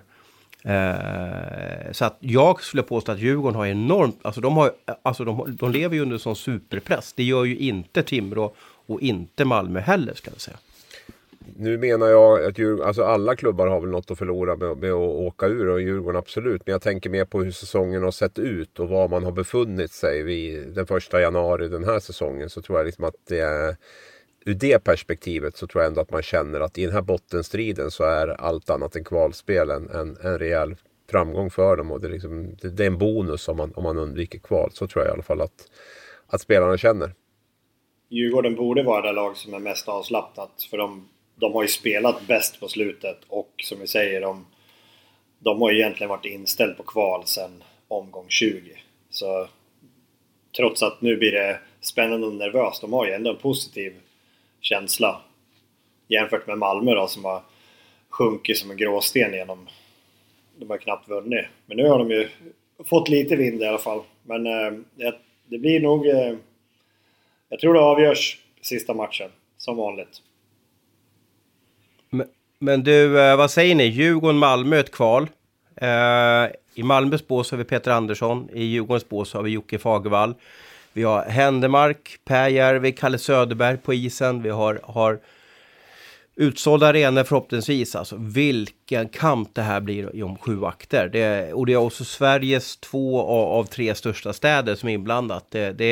Så att jag skulle påstå att Djurgården har enormt, de lever ju under sån superpress. Det gör ju inte Timrå och inte Malmö heller, ska jag säga. Nu menar jag att alla klubbar har väl något att förlora med att åka ur, och Djurgården absolut. Men jag tänker mer på hur säsongen har sett ut och var man har befunnit sig vid den 1 januari den här säsongen. Så tror jag liksom att det är, ur det perspektivet så tror jag ändå att man känner att i den här bottenstriden så är allt annat än kvalspel en rejäl framgång för dem. Och det är en bonus om man undviker kval. Så tror jag i alla fall att spelarna känner. Djurgården borde vara det lag som är mest avslappnat. För de har ju spelat bäst på slutet. Och som vi säger, de har ju egentligen varit inställd på kval sedan omgång 20. Så trots att nu blir det spännande och nervöst, de har ju ändå en positiv känsla. Jämfört med Malmö då, som har sjunkit som en gråsten genom. De har knappt vunnit. Men nu har de ju fått lite vind i alla fall. Men det blir nog... jag tror det avgörs sista matchen, som vanligt. Men du, vad säger ni? Djurgården-Malmö ett kval. I Malmös bås har vi Peter Andersson. I Djurgårdens bås har vi Jocke Fagervall. Vi har Händemark, Per Järvi, Kalle Söderberg på isen. Vi har utsålda arenor förhoppningsvis. Alltså vilken kamp det här blir om 7 akter. Det är också Sveriges 2 av 3 största städer som är inblandat.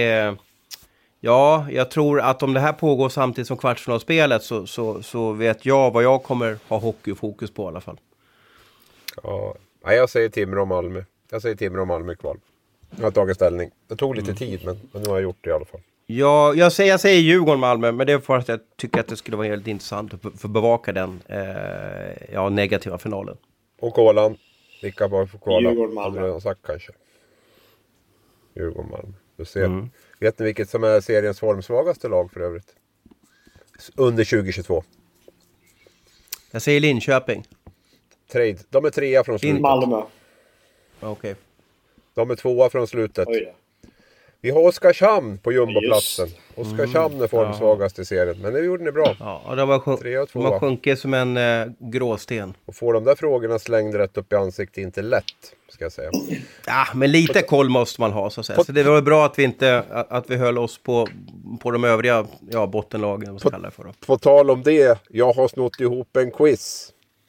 Ja, jag tror att om det här pågår samtidigt som kvartsfinalspelet så vet jag vad jag kommer ha hockeyfokus på i alla fall. Ja, jag säger Timrå och Malmö. Jag säger Timrå och Malmö kval. Jag har tagit ställning. Det tog lite tid, men nu har jag gjort det i alla fall. Ja, jag säger Djurgården-Malmö, men det är för att jag tycker att det skulle vara väldigt intressant att få bevaka den negativa finalen. Och kolan. Vilka var för kolan? Djurgården-Malmö. Hade du sagt kanske? Djurgården-Malmö. Du ser. Vet ni vilket som är seriens formsvagaste lag för övrigt? Under 2022. Jag säger Linköping. Trade. De är 3 från slutet. Malmö. Okej. De är 2 från slutet. Oj då. Vi har Oskarshamn på jumboplatsen. Oskarshamn är formsvagast i serien. Men det gjorde ni bra. Ja, de har sjunkit som en gråsten. Och får de där frågorna slängda rätt upp i ansiktet inte lätt, ska jag säga. Ja, men lite koll måste man ha, så att säga. Så det var bra att vi höll oss på de övriga bottenlagen, vad ska kalla det för då. På tal om det, jag har snott ihop en quiz.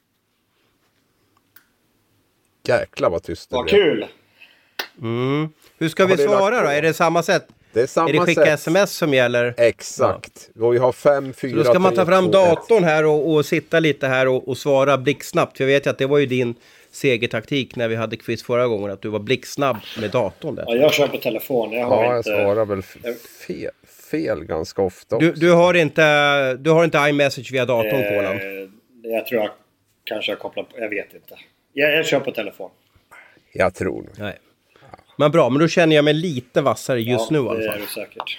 Jäklar vad tyst det Vad blev. kul! Hur ska vi svara då? Är det samma sätt? Det är samma sätt. Är det skicka sätt. sms som gäller? Exakt. Och vi har 5, 4, 3, Så då ska man ta fram 2, datorn här och sitta lite här och svara blixtsnabbt. För jag vet ju att det var ju din segertaktik när vi hade quiz förra gången, att du var blixtsnabb med datorn där. Ja, jag kör på telefon. Jag svarar väl fel ganska ofta. Du har inte iMessage via datorn, Kolan? Jag tror jag kanske har kopplat på. Jag vet inte. Jag kör på telefon. Jag tror nog. Nej. Men bra, men då känner jag mig lite vassare just nu i alla fall. Ja, det är du säkert.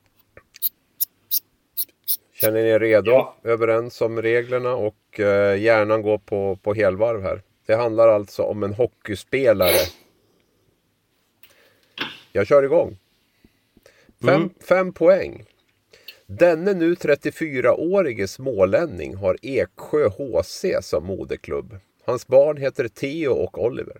Känner ni er redo? Ja. Överens om reglerna och hjärnan går på helvarv här. Det handlar alltså om en hockeyspelare. Jag kör igång. 5 poäng. Denne nu 34-årige smålänning har Eksjö HC som moderklubb. Hans barn heter Theo och Oliver.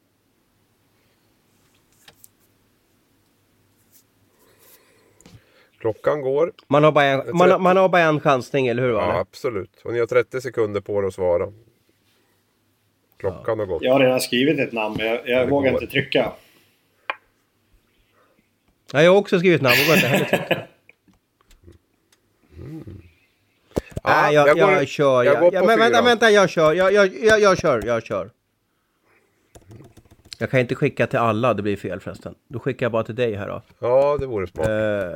Klockan går. Man har bara en chansning, eller hur? Ja, absolut. Och ni har 30 sekunder på er att svara. Klockan har gått. Jag har redan skrivit ett namn, men jag vågar inte trycka. Ja, jag har också skrivit namn, vågar inte heller trycka. Nej, jag kör. Men vänta, jag kör. Jag kör. Jag kan inte skicka till alla, det blir fel förresten. Då skickar jag bara till dig här då. Ja, det vore smart.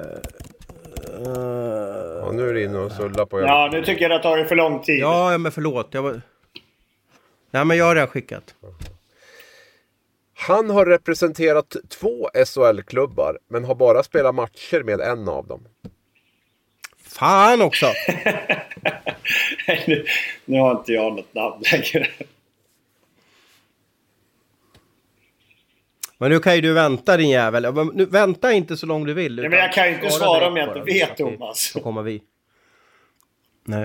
Nu är det inne och sullar på. Ja, nu tycker jag att det tar för lång tid. Ja, men förlåt. Nej, men jag har redan skickat. Han har representerat 2 SHL-klubbar, men har bara spelat matcher med en av dem. Fan också! Nu har inte jag något namn längre. Men nu kan ju du vänta din jävel. Nu, vänta inte så långt du vill. Ja, men jag kan ju inte svara om jag inte vet, Thomas. Så kommer vi. Nej.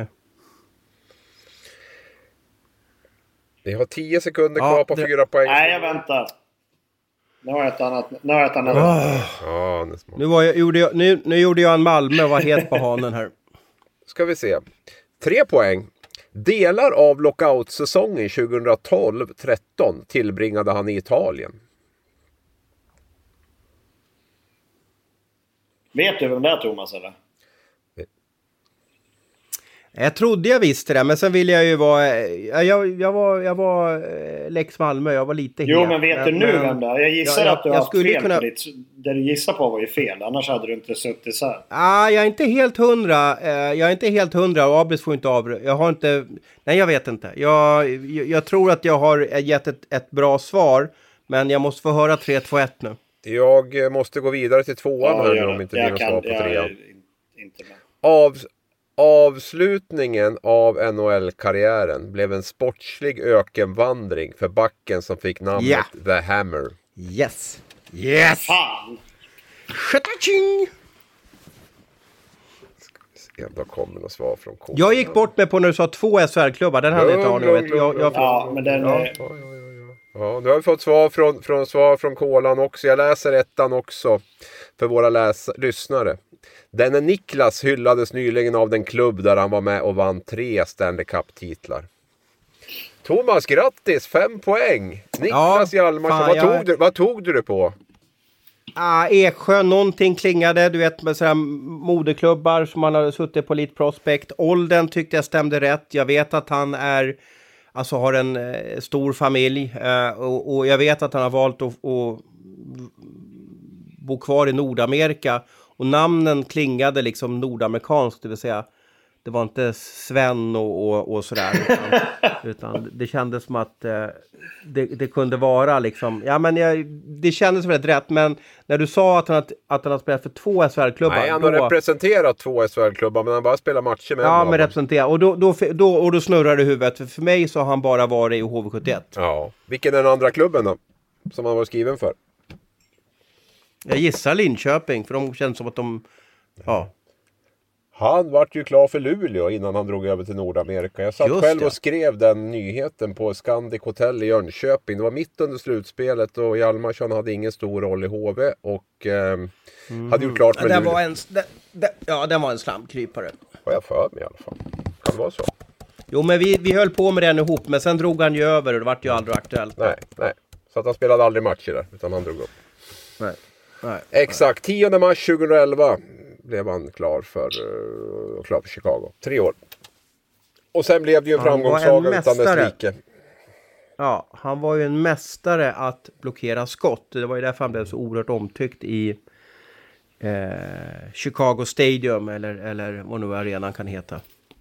Vi har 10 sekunder kvar på 4 poäng. Nej, jag väntar. Nu har jag ett annat. Ja, Nu gjorde jag en Malmö och var het på hanen här. Ska vi se. 3 poäng. Delar av lockout-säsongen 2012-13 tillbringade han i Italien. Vet du vem det är, Thomas, eller? Jag trodde jag visste det, men sen ville jag ju vara... Jag var Lex Malmö, jag var lite het. Jo, men vet du nu vem det är? Jag gissar att du har haft fel kunna... på ditt... Det du gissar på var ju fel, annars hade du inte suttit så här. Jag är inte helt hundra. Och Abris får inte av. Jag har inte... Nej, jag vet inte. Jag tror att jag har gett ett bra svar, men jag måste få höra 3-2-1 nu. Jag måste gå vidare till 2:an här nu om inte blir något svar på 3:an. Inte med. Avslutningen av NHL-karriären blev en sportslig ökenvandring för backen som fick namnet The Hammer. Yes! Fan! Tjataching! Då kommer något svar från K. Jag gick bort med på när du sa 2 SHL-klubbar. Den hade jag inte aning om. Ja, men den... Ja, nu har vi fått svar från Kolan också. Jag läser ettan också för våra lyssnare. Denne Niklas hyllades nyligen av den klubb där han var med och vann 3 Stanley Cup-titlar. Thomas, grattis! 5 poäng! Niklas Hjalmarsson, vad tog du det på? Eksjö, någonting klingade, du vet, med sådär moderklubbar som man har suttit på lite prospect. Åldern tyckte jag stämde rätt. Jag vet att han har en stor familj och jag vet att han har valt att bo kvar i Nordamerika. Och namnen klingade liksom nordamerikanskt, det vill säga det var inte Sven och sådär. Utan det kändes som att det kunde vara liksom... Ja, men det kändes väldigt rätt. Men när du sa att han har spelat för 2 SHL-klubbar... Nej, han har representerat 2 SHL-klubbar, men han bara spelar matcher med Ja, men representerat. Och då snurrar det huvudet. För mig så har han bara varit i HV71. Ja. Vilken är den andra klubben då? Som han var skriven för? Jag gissar Linköping, för de känns som att de... Ja. Han vart ju klar för Luleå innan han drog över till Nordamerika. Jag satt själv och skrev den nyheten på Scandic Hotel i Jönköping. Det var mitt under slutspelet och Hjalmarsson hade ingen stor roll i HV och hade gjort klart för Luleå. Den var en slamkrypare. Har jag för mig i alla fall. Kan det vara så? Jo, men vi höll på med den ihop, men sen drog han ju över och det vart ju aldrig aktuellt. Nej. Så att han spelade aldrig matcher där, utan han drog upp. Nej. Exakt, 10 mars 2011 blev han klar för Chicago. 3 år. Och sen blev det ju en framgångssaga utan dess like. Ja, han var ju en mästare att blockera skott. Det var ju därför han blev så oerhört omtyckt i Chicago Stadium eller vad nu arenan kan heta.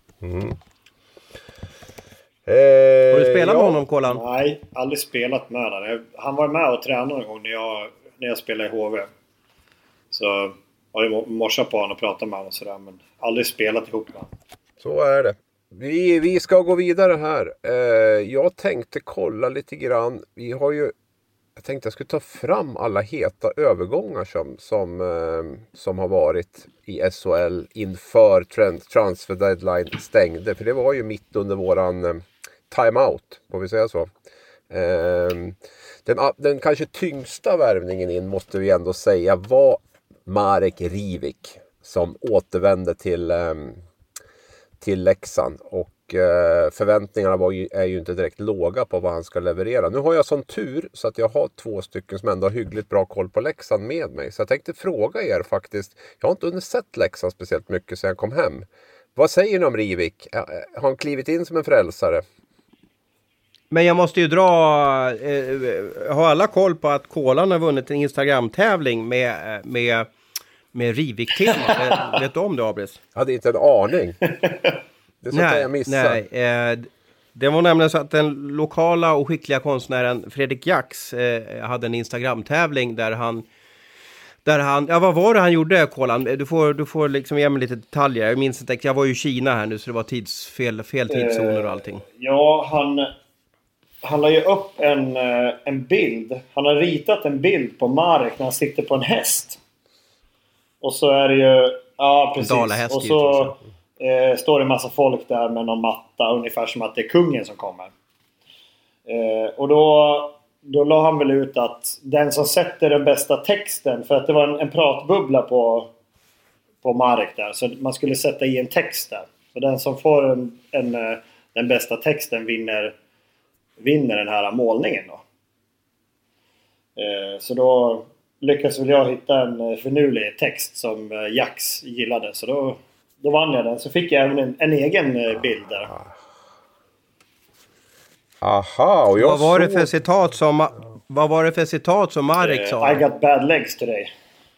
Har du spelat med honom, Kolan? Nej, aldrig spelat med honom. Han var med och tränade en gång när jag spelade i HV. Så har jag morsat på honom och pratat med honom och sådär, men aldrig spelat ihop med honom. Så är det. Vi ska gå vidare här. Jag tänkte kolla lite grann. Jag tänkte jag skulle ta fram alla heta övergångar som har varit i SHL inför transfer deadline stängde. För det var ju mitt under våran timeout, får vi säga så. Den kanske tyngsta värvningen in måste vi ändå säga var Marek Rivik som återvände till Leksand och förväntningarna är ju inte direkt låga på vad han ska leverera. Nu har jag sån tur så att jag har 2 stycken som ändå har hyggligt bra koll på Leksand med mig. Så jag tänkte fråga er faktiskt. Jag har inte undersett Leksand speciellt mycket sedan jag kom hem. Vad säger ni om Rivik? Har han klivit in som en frälsare? Men jag måste ju ha alla koll på att Kolan har vunnit en Instagram-tävling med Rivik-tema. Vet du om det, Abris? Jag hade inte en aning. Det är sånt jag missar. Nej, det var nämligen så att den lokala och skickliga konstnären Fredrik Jax hade en Instagram-tävling där han Där han, vad var det han gjorde, Kolan? Du får liksom ge mig lite detaljer. Jag minns inte, jag var ju i Kina här nu så det var fel tidszoner och allting. Ja, han la ju upp en bild. Han har ritat en bild på Marek när han sitter på en häst. Och så är det ju... Ja, precis. Och så står det en massa folk där med någon matta. Ungefär som att det är kungen som kommer. Och då la han väl ut att den som sätter den bästa texten... För att det var en pratbubbla på Marek där. Så man skulle sätta i en text där. Så den som får den bästa texten vinner den här målningen då. Så då lyckades väl jag hitta en finurlig text som Jax gillade. Så då vann jag den. Så fick jag även en egen bild där. Aha, och vad var det för citat som Marek sa? I got bad legs today.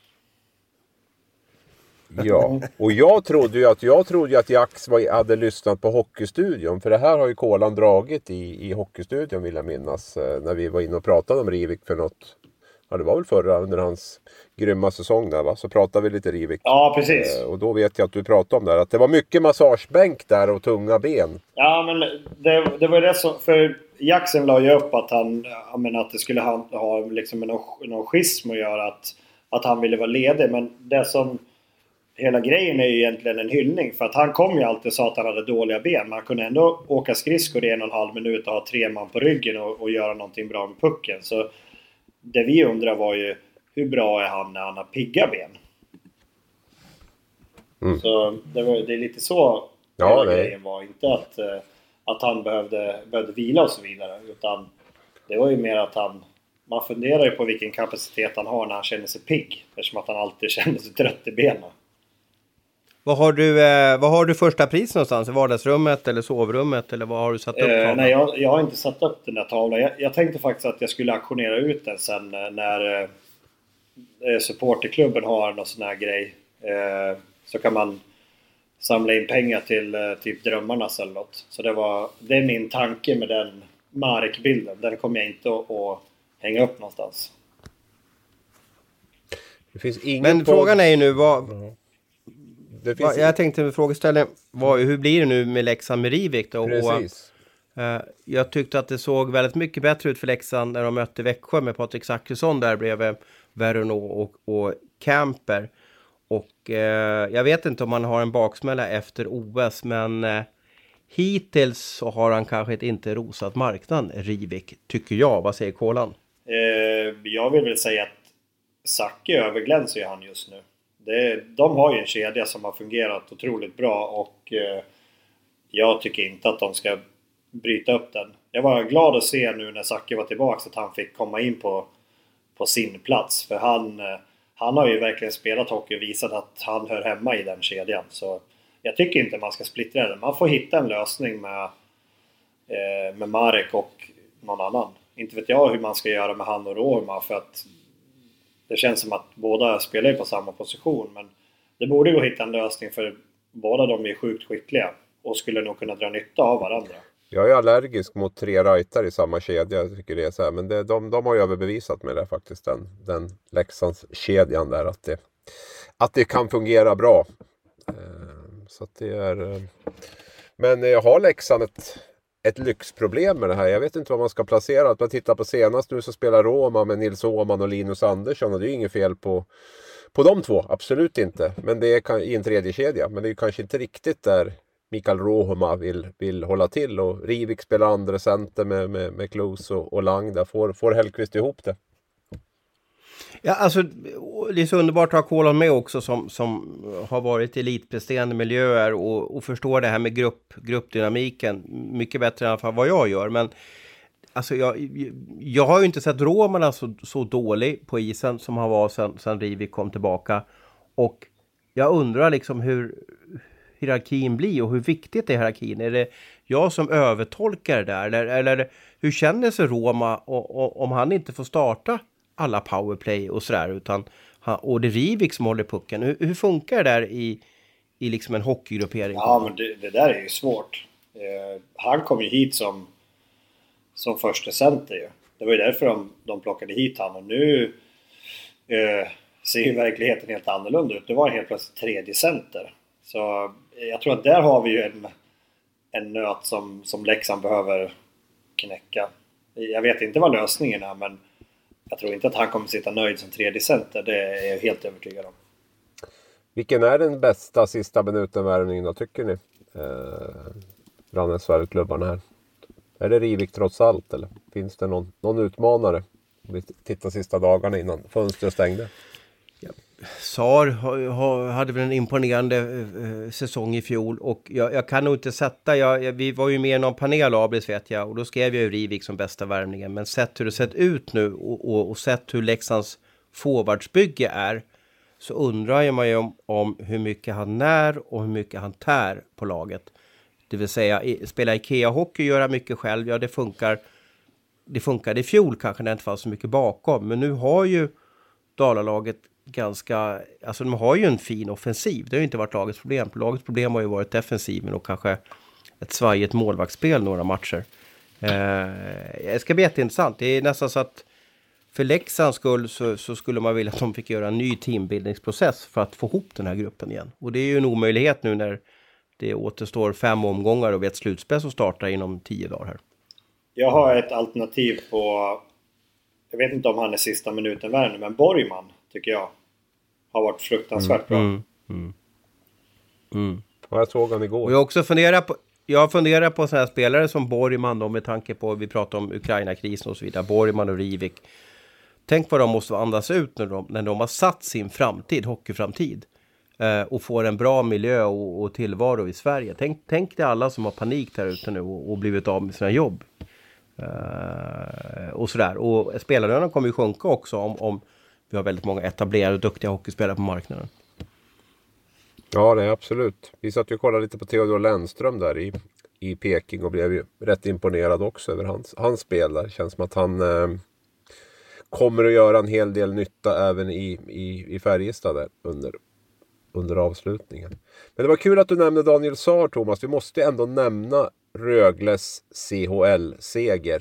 Ja, och jag trodde ju att Jax hade lyssnat på Hockeystudion. För det här har ju Kolan dragit i Hockeystudion, vill jag minnas. När vi var inne och pratade om Rivik för något. Ja, det var väl förra under hans grymma säsong där, va? Så pratade vi lite Rivik. Ja, precis. Och då vet jag att du pratade om det. Att det var mycket massagebänk där och tunga ben. Ja, men det var det som... För Jackson la ju upp att att det skulle ha liksom någon schism att göra. Att han ville vara ledig. Men det som... Hela grejen är ju egentligen en hyllning. För att han kom ju alltid och sa att han hade dåliga ben. Man kunde ändå åka skridskor i 1,5 minut och ha 3 man på ryggen och göra någonting bra med pucken. Så det vi undrar var ju hur bra är han när han har pigga ben? Mm. Så det är lite så hela grejen var. Inte att han behövde vila och så vidare. Utan det var ju mer att man funderar ju på vilken kapacitet han har när han känner sig pigg. Eftersom att han alltid känner sig trött i benen. Vad har du första pris någonstans? I vardagsrummet eller sovrummet? Eller vad har du satt upp tavlan? Nej, jag har inte satt upp den där tavlan. Jag tänkte faktiskt att jag skulle auktionera ut den sen när supporterklubben har någon sån här grej. Så kan man samla in pengar till typ Drömmarnas eller något. Så det är min tanke med den Marek-bilden. Den kommer jag inte att hänga upp någonstans. Det finns ingen Men frågan är ju nu jag tänkte med frågeställningen hur blir det nu med Leksand med Rivik då? Precis. Jag tyckte att det såg väldigt mycket bättre ut för Leksand när de mötte Växjö med Patrik Zackrisson där bredvid Veronneau och Camper. Och jag vet inte om han har en baksmälla efter OS, men hittills så har han kanske inte rosat marknaden, Rivik, tycker jag. Vad säger Kolan? Jag vill väl säga att Zacke överglänser ju han just nu. De har ju en kedja som har fungerat otroligt bra och jag tycker inte att de ska bryta upp den. Jag var glad att se nu när Zacke var tillbaka att han fick komma in på sin plats. För han har ju verkligen spelat hockey och visat att han hör hemma i den kedjan. Så jag tycker inte man ska splittra den. Man får hitta en lösning med Marek och någon annan. Inte vet jag hur man ska göra med han och Roma, för att det känns som att båda spelar på samma position. Men det borde gå att hitta en lösning, för båda de är sjukt skickliga och skulle nog kunna dra nytta av varandra. Jag är allergisk mot 3 rightar i samma kedja. Jag tycker det är så här. Men de har ju överbevisat med det faktiskt. Den Leksands kedjan där. Att det kan fungera bra. Så att det är... Men jag har Leksand ett lyxproblem med det här. Jag vet inte vad man ska placera. Att man tittar på senast nu så spelar Roma med Nils Åhman och Linus Andersson. Och det är ju inget fel på de två. Absolut inte. Men det är i en tredje kedja. Men det är kanske inte riktigt där Mikael Rohoma vill hålla till. Och Rivik spelar andra center med Klose och Lang. Där får Hellqvist ihop det. Ja, alltså det är så underbart att ha Kolan med också som har varit i elitpresterande miljöer och förstår det här med gruppdynamiken mycket bättre än vad jag gör. Men alltså jag har ju inte sett Romarna så dålig på isen som han var sen Rivik kom tillbaka. Och jag undrar liksom hur hierarkin blir och hur viktigt är hierarkin. Är det jag som övertolkar det där? Eller hur känner sig Roma om han inte får starta alla powerplay och sådär, och det är Rivik som håller pucken. Hur funkar det där i liksom en hockeygruppering? Ja, men det där är ju svårt. Han kom ju hit som första center ju. Det var ju därför de plockade hit han. Och nu ser ju verkligheten helt annorlunda ut. Det var helt plötsligt tredje center. Så jag tror att där har vi ju en nöt som Leksand behöver knäcka. Jag vet inte vad lösningen är, men jag tror inte att han kommer sitta nöjd som tredje center. Det är jag helt övertygad om. Vilken är den bästa sista minuten-värvningen då, tycker ni? Bland SHL-klubbarna här. Är det Rivik trots allt, eller finns det någon utmanare? Om vi tittar sista dagarna innan fönstret stängde. Ja. SAR hade väl en imponerande säsong i fjol, och jag kan nog inte sätta, vi var ju med i någon panel Abris vet jag, och då skrev jag ju Rivik som bästa värvningen, men sett hur det sett ut nu och sett hur Leksands forwardsbygge är, så undrar man ju om hur mycket han när och hur mycket han tär på laget. Det vill säga, spela Ikea-hockey, göra mycket själv, ja det funkade i fjol kanske när det inte fanns så mycket bakom, men nu har ju Dalalaget alltså de har ju en fin offensiv. Det har ju inte varit lagets problem. Lagets problem har ju varit defensiven och kanske ett svajigt målvaktsspel några matcher. Det ska bli jätteintressant. Det är nästan så att för Leksands skull så skulle man vilja att de fick göra en ny teambildningsprocess för att få ihop den här gruppen igen. Och det är ju en omöjlighet nu när det återstår 5 omgångar och vi har ett slutspel som startar inom 10 dagar här. Jag har ett alternativ på, jag vet inte om han är sista minuten värre, men Borgman tycker jag har varit fruktansvärt bra. Ja, jag såg han igår. Och jag funderar på sådana här spelare som Borgman då, med tanke på, vi pratar om Ukraina-krisen och så vidare, Borgman och Rivik. Tänk vad de måste andas ut när de har satt sin hockeyframtid och får en bra miljö och tillvaro i Sverige. Tänk dig alla som har panik där ute nu och blivit av med sina jobb. Och sådär. Och spelarlönerna kommer ju sjunka också om vi har väldigt många etablerade och duktiga hockeyspelare på marknaden. Ja, det är absolut. Vi satt ju och kollade lite på Theodor Lennström där i Peking och blev ju rätt imponerad också över hans spel där. Känns som att han kommer att göra en hel del nytta även i Färjestad där under avslutningen. Men det var kul att du nämnde Daniel Saar, Thomas. Vi måste ändå nämna Rögles CHL-seger.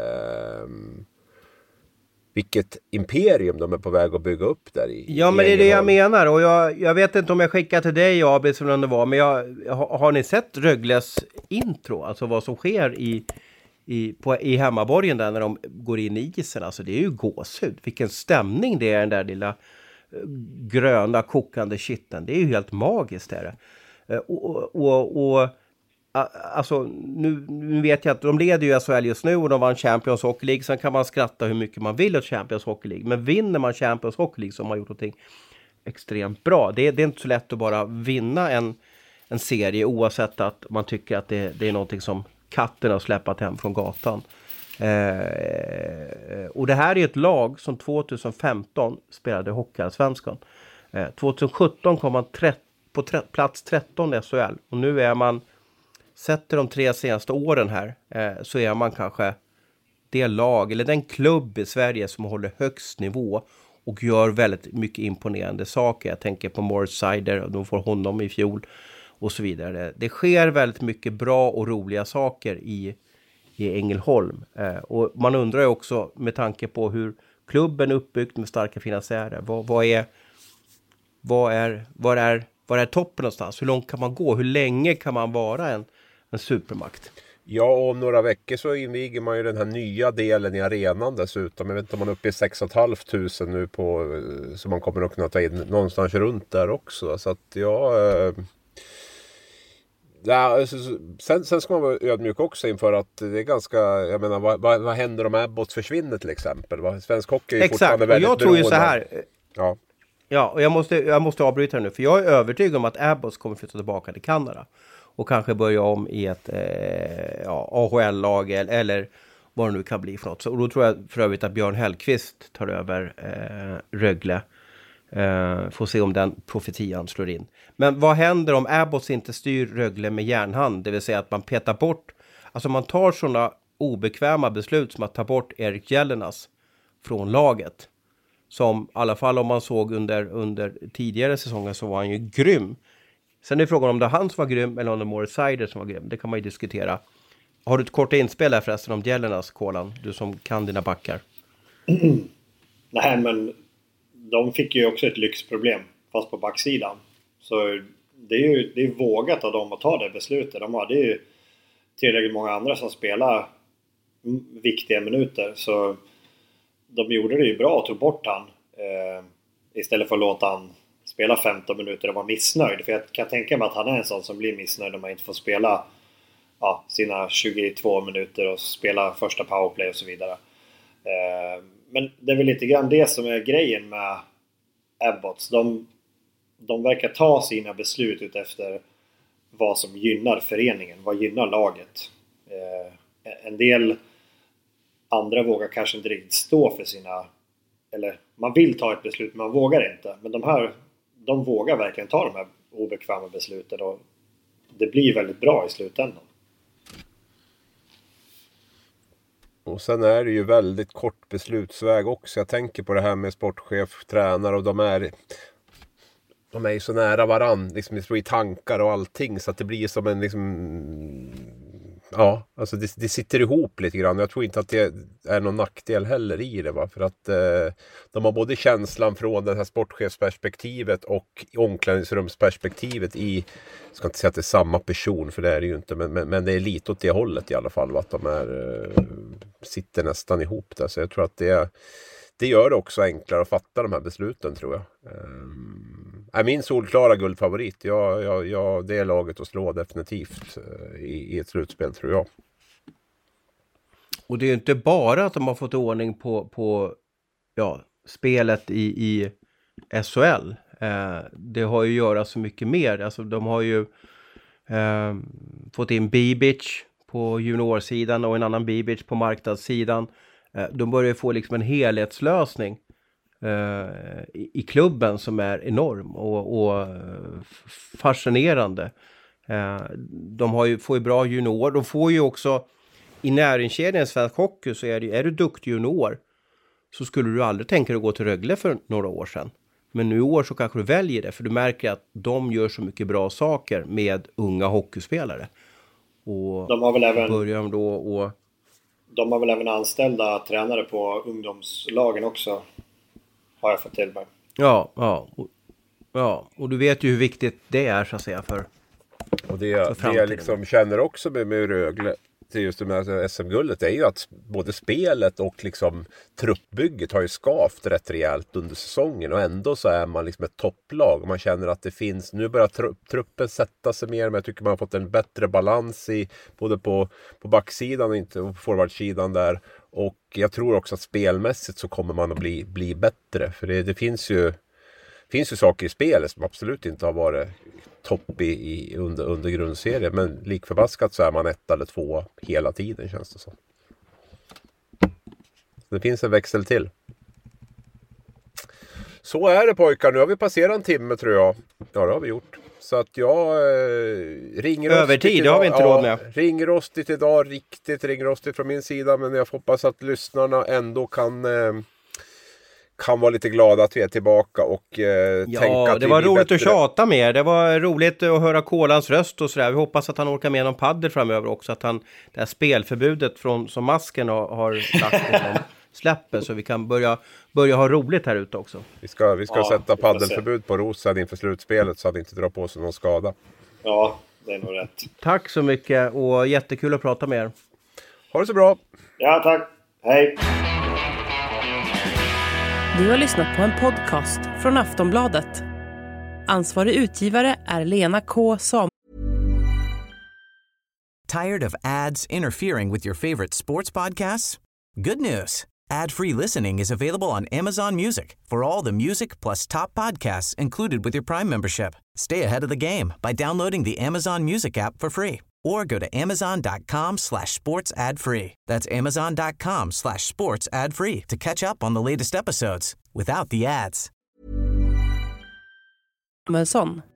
Vilket imperium de är på väg att bygga upp där i. Ja, men det är det jag menar. Och jag vet inte om jag skickar till dig, Abis, som det var. Men har ni sett Rögles intro? Alltså vad som sker i hemmaborgen där när de går in i isen. Alltså det är ju gåshud. Vilken stämning det är, den där lilla gröna kokande skitten. Det är ju helt magiskt där. Alltså nu vet jag att de leder ju SHL just nu och de vann Champions Hockey League. Sen kan man skratta hur mycket man vill åt Champions Hockey League. Men vinner man Champions Hockey League så har man gjort någonting extremt bra. Det är inte så lätt att bara vinna en serie oavsett att man tycker att det är någonting som katten har släppt hem från gatan. Och det här är ett lag som 2015 spelade Hockeyallsvenskan. 2017 kom man på plats 13 i SHL. Och nu är man, sett de 3 senaste åren här, så är man kanske det lag eller den klubb i Sverige som håller högst nivå och gör väldigt mycket imponerande saker. Jag tänker på Morris Seider, och de får honom i fjol och så vidare. Det sker väldigt mycket bra och roliga saker i Ängelholm. Och man undrar ju också med tanke på hur klubben är uppbyggd med starka finansiärer. Var är toppen någonstans? Hur långt kan man gå? Hur länge kan man vara en supermakt? Ja, och om några veckor så inviger man ju den här nya delen i arenan dessutom. Jag vet inte om man är uppe i 6 500 nu så man kommer att kunna ta in någonstans runt där också. Så att sen ska man vara ödmjuk också inför att det är ganska, jag menar, vad händer om Abbots försvinner till exempel? Svensk hockey är fortfarande väldigt beroende. Jag tror ju så här. Ja, och jag måste avbryta nu, för jag är övertygad om att Abbots kommer flytta tillbaka till Kanada och kanske börja om i ett AHL-lag eller vad det nu kan bli för något. Och då tror jag för övrigt att Björn Hellqvist tar över Rögle. Får se om den profetian slår in. Men vad händer om Abbots inte styr Rögle med järnhand? Det vill säga att man petar bort, alltså man tar sådana obekväma beslut som att ta bort Erik Jellenas från laget. Som i alla fall om man såg under tidigare säsonger så var han ju grym. Sen är frågan om det är han som var grym eller om det är Morris Seider som var grym. Det kan man ju diskutera. Har du ett kort inspel här förresten om Jellenas, Kolan? Du som kan dina backar. Nej, men de fick ju också ett lyxproblem fast på backsidan. Så det är vågat av dem att ta det beslutet. De hade ju tillräckligt många andra som spelar viktiga minuter. Så de gjorde det ju bra och tog bort han. Istället för att låta han spela 15 minuter och vara missnöjd. För jag kan tänka mig att han är en sån som blir missnöjd om man inte får spela sina 22 minuter och spela första powerplay och så vidare. Men det är väl lite grann det som är grejen med Abbots. De verkar ta sina beslut ut efter vad som gynnar föreningen, vad gynnar laget. En del andra vågar kanske inte riktigt stå för sina, eller man vill ta ett beslut men man vågar inte. Men de vågar verkligen ta de här obekväma besluten och det blir väldigt bra i slutändan. Och sen är det ju väldigt kort beslutsväg också. Jag tänker på det här med sportchef, tränare och de är ju så nära varann liksom i tankar och allting så att det blir som en liksom alltså det sitter ihop lite grann. Jag tror inte att det är någon nackdel heller i det, va? För att de har både känslan från det här sportchefsperspektivet och omklädningsrumsperspektivet jag ska inte säga att det är samma person för det är det ju inte, men det är lite åt det hållet i alla fall, va? Att de sitter nästan ihop där, så jag tror att det gör det också enklare att fatta de här besluten, tror jag. Är min solklara guldfavorit. Det är laget att slå definitivt i ett slutspel, tror jag. Och det är ju inte bara att de har fått ordning på spelet i SHL. Det har ju att göra så mycket mer. Alltså de har ju fått in Bibic på juniorsidan och en annan Bibic på marknadssidan. De börjar få liksom en helhetslösning i klubben som är enorm och fascinerande. De får ju bra junior. De får ju också i näringskedjan svensk hockey, så är du duktig junior så skulle du aldrig tänka dig att gå till Rögle för några år sedan. Men nu i år så kanske du väljer det, för du märker att de gör så mycket bra saker med unga hockeyspelare. Och de har väl även de har väl även anställda tränare på ungdomslagen också, har jag fått till mig. Ja, och du vet ju hur viktigt det är, så att säga, för och det jag liksom känner också med Rögle till just det här SM-guldet är ju att både spelet och liksom truppbygget har ju skavt rätt rejält under säsongen, och ändå så är man liksom ett topplag och man känner att det finns, nu börjar truppen sätta sig mer, men jag tycker man har fått en bättre balans både på backsidan och inte på forwardsidan där, och jag tror också att spelmässigt så kommer man att bli bättre, för det finns ju saker i spelet som absolut inte har varit topp under grundserien, men likförbaskat så är man 1 eller 2 hela tiden, känns det som. Det finns en växel till. Så är det, pojkar. Nu har vi passerat en timme, tror jag. Ja, det har vi gjort. Så att jag ringer övertid, det har vi inte råd med. Ringrostigt idag, riktigt ringrostigt från min sida, men jag hoppas att lyssnarna ändå kan vara lite glada att vi är tillbaka och tänka att det var roligt att tjata med. Det var roligt att höra Kolans röst och sådär. Vi hoppas att han orkar med någon paddel framöver också. Att det här spelförbudet som masken har lagt honom släpper, så vi kan börja ha roligt här ute också. Vi ska sätta paddelförbud på Rosen inför slutspelet så att vi inte drar på sig någon skada. Ja, det är nog rätt. Tack så mycket och jättekul att prata med er. Ha det så bra. Ja, tack. Hej. Du har lyssnat på en podcast från Aftonbladet. Ansvarig utgivare är Lena K. Samuelsson. Tired of ads interfering with your favorite sports podcasts? Good news. Ad-free listening is available on Amazon Music for all the music plus top podcasts included with your Prime membership. Stay ahead of the game by downloading the Amazon Music app for free or go to amazon.com/sports ad free. That's amazon.com/sports ad free to catch up on the latest episodes without the ads.